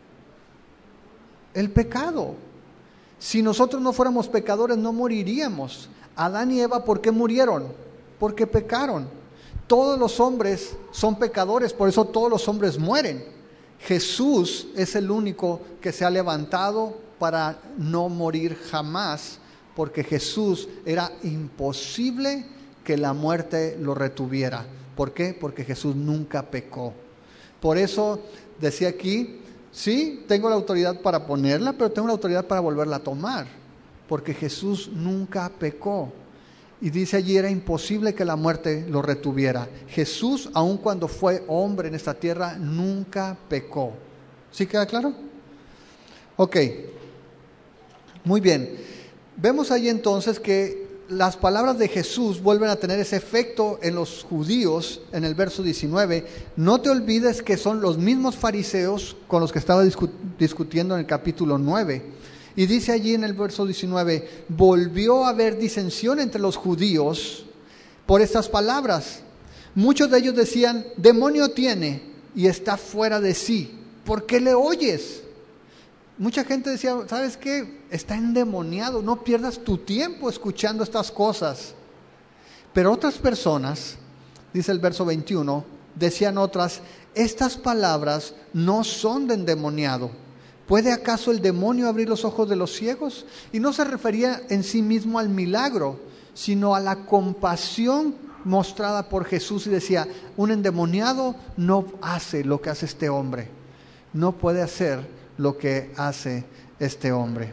Speaker 1: El pecado. Si nosotros no fuéramos pecadores, no moriríamos. Adán y Eva, ¿por qué murieron? Porque pecaron. Todos los hombres son pecadores, por eso todos los hombres mueren. Jesús es el único que se ha levantado para no morir jamás, porque Jesús era imposible que la muerte lo retuviera. ¿Por qué? Porque Jesús nunca pecó. Por eso decía aquí, sí, tengo la autoridad para ponerla, pero tengo la autoridad para volverla a tomar, porque Jesús nunca pecó. Y dice allí, era imposible que la muerte lo retuviera. Jesús, aun cuando fue hombre en esta tierra, nunca pecó. ¿Sí queda claro? Ok, muy bien. Vemos allí entonces que las palabras de Jesús vuelven a tener ese efecto en los judíos en el verso 19. No te olvides que son los mismos fariseos con los que estaba discutiendo en el capítulo 9. Y dice allí en el verso 19, volvió a haber disensión entre los judíos por estas palabras. Muchos de ellos decían, demonio tiene y está fuera de sí. ¿Por qué le oyes? Mucha gente decía, ¿sabes qué? Está endemoniado, no pierdas tu tiempo escuchando estas cosas. Pero otras personas dice el verso 21, decían otras: estas palabras no son de endemoniado. ¿Puede acaso el demonio abrir los ojos de los ciegos? Y no se refería en sí mismo al milagro, sino a la compasión mostrada por Jesús, y decía: un endemoniado no hace lo que hace este hombre, no puede hacer lo que hace este hombre.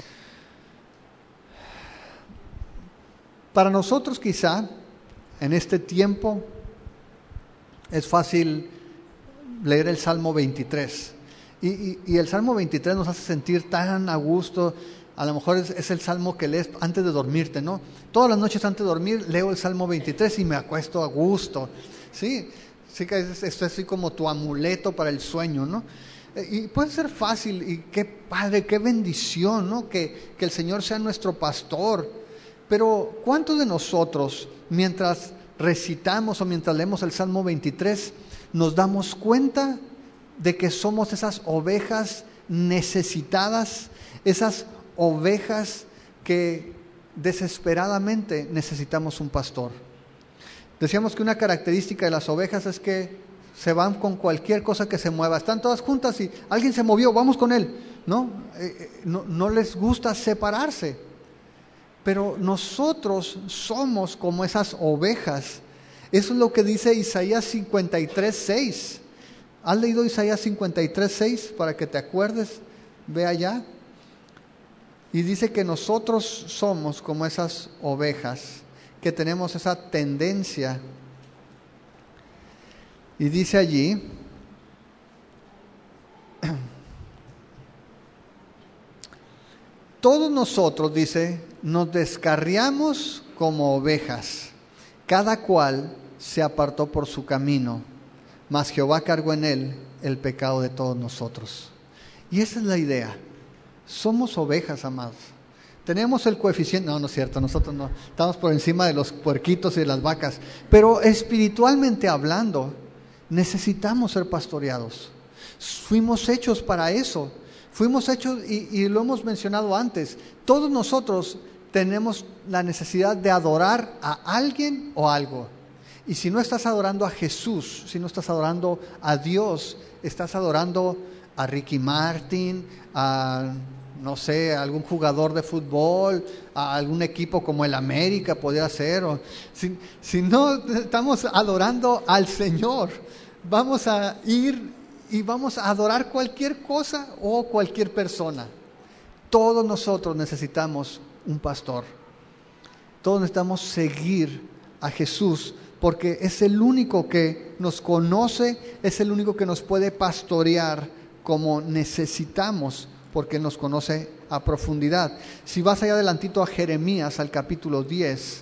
Speaker 1: Para nosotros quizá en este tiempo es fácil leer el Salmo 23 y el Salmo 23 nos hace sentir tan a gusto. A lo mejor es el salmo que lees antes de dormirte, ¿no? Todas las noches antes de dormir leo el Salmo 23 y me acuesto a gusto. Sí que es así como tu amuleto para el sueño, ¿no? Y puede ser fácil, y qué padre, qué bendición, ¿no? Que el Señor sea nuestro pastor. Pero ¿cuántos de nosotros, mientras recitamos o mientras leemos el Salmo 23, nos damos cuenta de que somos esas ovejas necesitadas, esas ovejas que desesperadamente necesitamos un pastor? Decíamos que una característica de las ovejas es que se van con cualquier cosa que se mueva. Están todas juntas y alguien se movió, vamos con él. No les gusta separarse. Pero nosotros somos como esas ovejas. Eso es lo que dice Isaías 53:6. ¿Has leído Isaías 53:6 para que te acuerdes? Ve allá. Y dice que nosotros somos como esas ovejas, que tenemos esa tendencia. Y dice allí: todos nosotros, dice, nos descarriamos como ovejas, cada cual se apartó por su camino, mas Jehová cargó en él el pecado de todos nosotros. Y esa es la idea. Somos ovejas, amados. Tenemos el coeficiente, no es cierto, nosotros no, estamos por encima de los puerquitos y de las vacas, pero espiritualmente hablando, necesitamos ser pastoreados. Fuimos hechos para eso. Fuimos hechos, y lo hemos mencionado antes, todos nosotros tenemos la necesidad de adorar a alguien o algo. Y si no estás adorando a Jesús, si no estás adorando a Dios, estás adorando a Ricky Martin, a, no sé, a algún jugador de fútbol, a algún equipo como el América podría ser. Si no estamos adorando al Señor, vamos a ir y vamos a adorar cualquier cosa o cualquier persona. Todos nosotros necesitamos un pastor. Todos necesitamos seguir a Jesús, porque es el único que nos conoce, es el único que nos puede pastorear como necesitamos, porque nos conoce a profundidad. Si vas allá adelantito a Jeremías, al capítulo 10,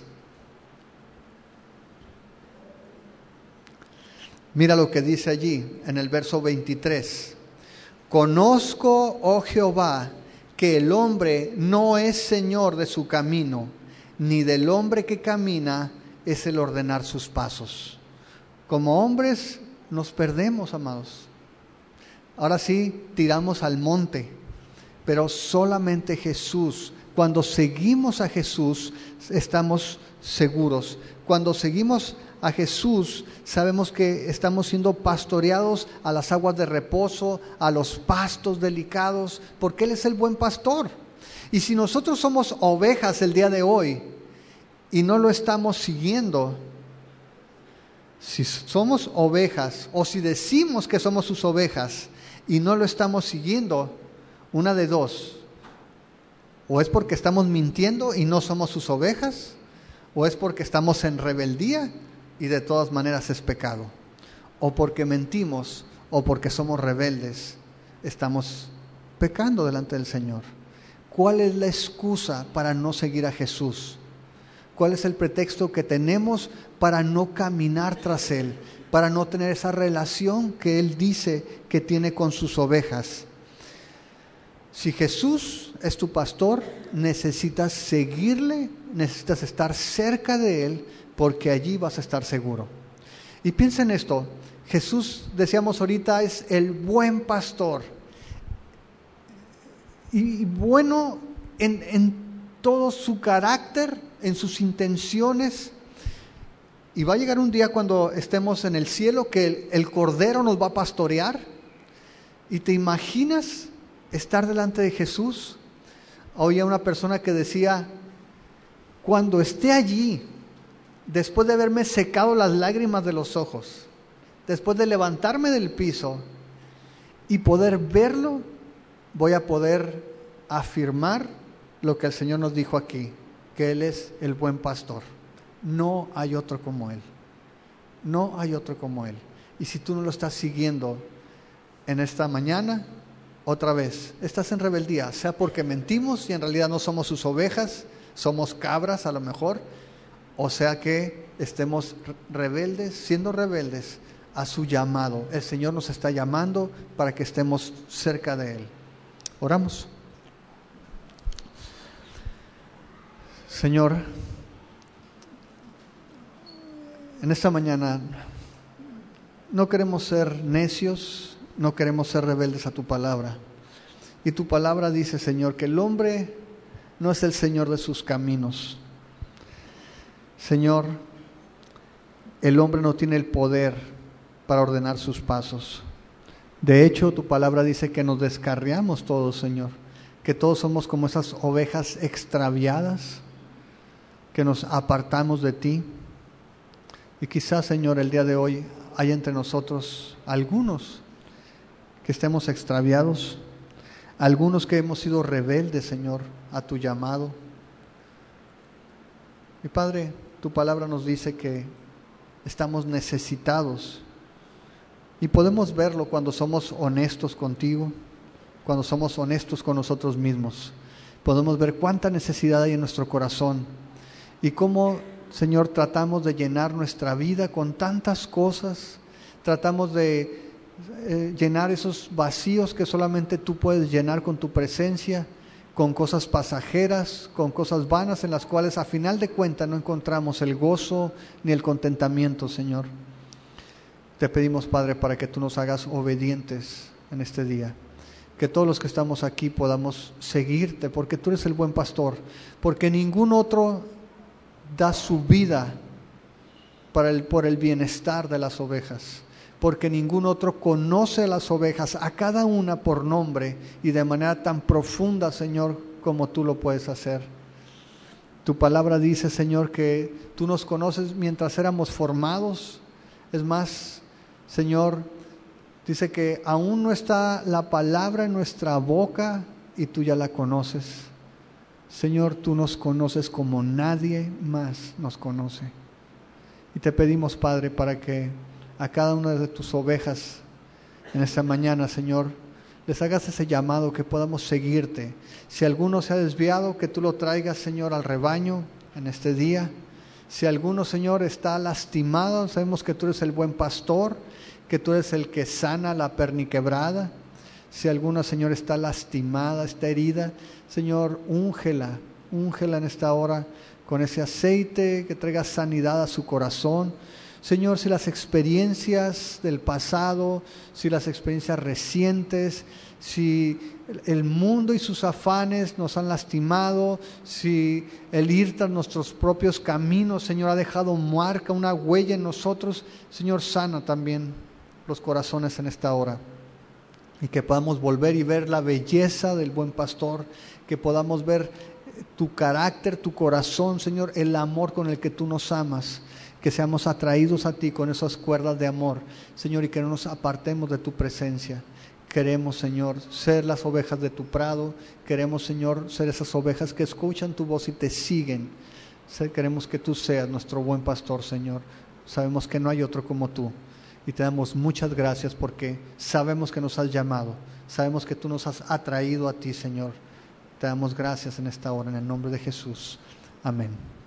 Speaker 1: mira lo que dice allí en el verso 23. Conozco, oh Jehová, que el hombre no es señor de su camino, ni del hombre que camina es el ordenar sus pasos. Como hombres nos perdemos, amados. Ahora sí, tiramos al monte, pero solamente Jesús. Cuando seguimos a Jesús, estamos seguros. Cuando seguimos a Jesús, sabemos que estamos siendo pastoreados a las aguas de reposo, a los pastos delicados, porque Él es el buen pastor. Y si nosotros somos ovejas el día de hoy y no lo estamos siguiendo, si somos ovejas o si decimos que somos sus ovejas y no lo estamos siguiendo, una de dos: o es porque estamos mintiendo y no somos sus ovejas, o es porque estamos en rebeldía y de todas maneras es pecado, o porque mentimos o porque somos rebeldes, estamos pecando delante del Señor. ¿Cuál es la excusa para no seguir a Jesús? ¿Cuál es el pretexto que tenemos para no caminar tras Él, para no tener esa relación que Él dice que tiene con sus ovejas? Si Jesús es tu pastor, necesitas seguirle, necesitas estar cerca de Él, porque allí vas a estar seguro. Y piensa en esto: Jesús, decíamos ahorita, es el buen pastor. Y bueno en todo su carácter, en sus intenciones. Y va a llegar un día cuando estemos en el cielo que el Cordero nos va a pastorear. ¿Y te imaginas estar delante de Jesús? Oía una persona que decía, cuando esté allí, después de haberme secado las lágrimas de los ojos, después de levantarme del piso y poder verlo, voy a poder afirmar lo que el Señor nos dijo aquí, que Él es el buen pastor. No hay otro como Él. No hay otro como Él. Y si tú no lo estás siguiendo en esta mañana, otra vez, estás en rebeldía, sea porque mentimos y en realidad no somos sus ovejas, somos cabras a lo mejor, o sea que estemos rebeldes, siendo rebeldes a su llamado. El Señor nos está llamando para que estemos cerca de Él. Oramos. Señor, en esta mañana no queremos ser necios, no queremos ser rebeldes a tu palabra. Y tu palabra dice, Señor, que el hombre no es el Señor de sus caminos. Señor, el hombre no tiene el poder para ordenar sus pasos. De hecho, tu palabra dice que nos descarriamos todos, Señor, que todos somos como esas ovejas extraviadas, que nos apartamos de ti. Y quizás, Señor, el día de hoy hay entre nosotros algunos que estemos extraviados, algunos que hemos sido rebeldes, Señor, a tu llamado. Mi Padre, tu palabra nos dice que estamos necesitados y podemos verlo cuando somos honestos contigo, cuando somos honestos con nosotros mismos. Podemos ver cuánta necesidad hay en nuestro corazón y cómo, Señor, tratamos de llenar nuestra vida con tantas cosas, tratamos de llenar esos vacíos que solamente tú puedes llenar con tu presencia, con cosas pasajeras, con cosas vanas en las cuales a final de cuentas no encontramos el gozo ni el contentamiento, Señor. Te pedimos, Padre, para que tú nos hagas obedientes en este día, que todos los que estamos aquí podamos seguirte, porque tú eres el buen pastor, porque ningún otro da su vida por el bienestar de las ovejas, porque ningún otro conoce a las ovejas, a cada una por nombre y de manera tan profunda, Señor, como tú lo puedes hacer. Tu palabra dice, Señor, que tú nos conoces mientras éramos formados. Es más, Señor, dice que aún no está la palabra en nuestra boca y tú ya la conoces. Señor, tú nos conoces como nadie más nos conoce. Y te pedimos, Padre, para que a cada una de tus ovejas en esta mañana, Señor, les hagas ese llamado, que podamos seguirte. Si alguno se ha desviado, que tú lo traigas, Señor, al rebaño en este día. Si alguno, Señor, está lastimado, sabemos que tú eres el buen pastor, que tú eres el que sana la perniquebrada. Si alguna, Señor, está lastimada, está herida, Señor, úngela en esta hora con ese aceite que traiga sanidad a su corazón. Señor, si las experiencias del pasado, si las experiencias recientes, si el mundo y sus afanes nos han lastimado, si el ir tras nuestros propios caminos, Señor, ha dejado marca, una huella en nosotros, Señor, sana también los corazones en esta hora. Y que podamos volver y ver la belleza del buen pastor, que podamos ver tu carácter, tu corazón, Señor, el amor con el que tú nos amas, que seamos atraídos a ti con esas cuerdas de amor, Señor, y que no nos apartemos de tu presencia. Queremos, Señor, ser las ovejas de tu prado, queremos, Señor, ser esas ovejas que escuchan tu voz y te siguen. Queremos que tú seas nuestro buen pastor, Señor. Sabemos que no hay otro como tú. Y te damos muchas gracias porque sabemos que nos has llamado, sabemos que tú nos has atraído a ti, Señor. Te damos gracias en esta hora, en el nombre de Jesús. Amén.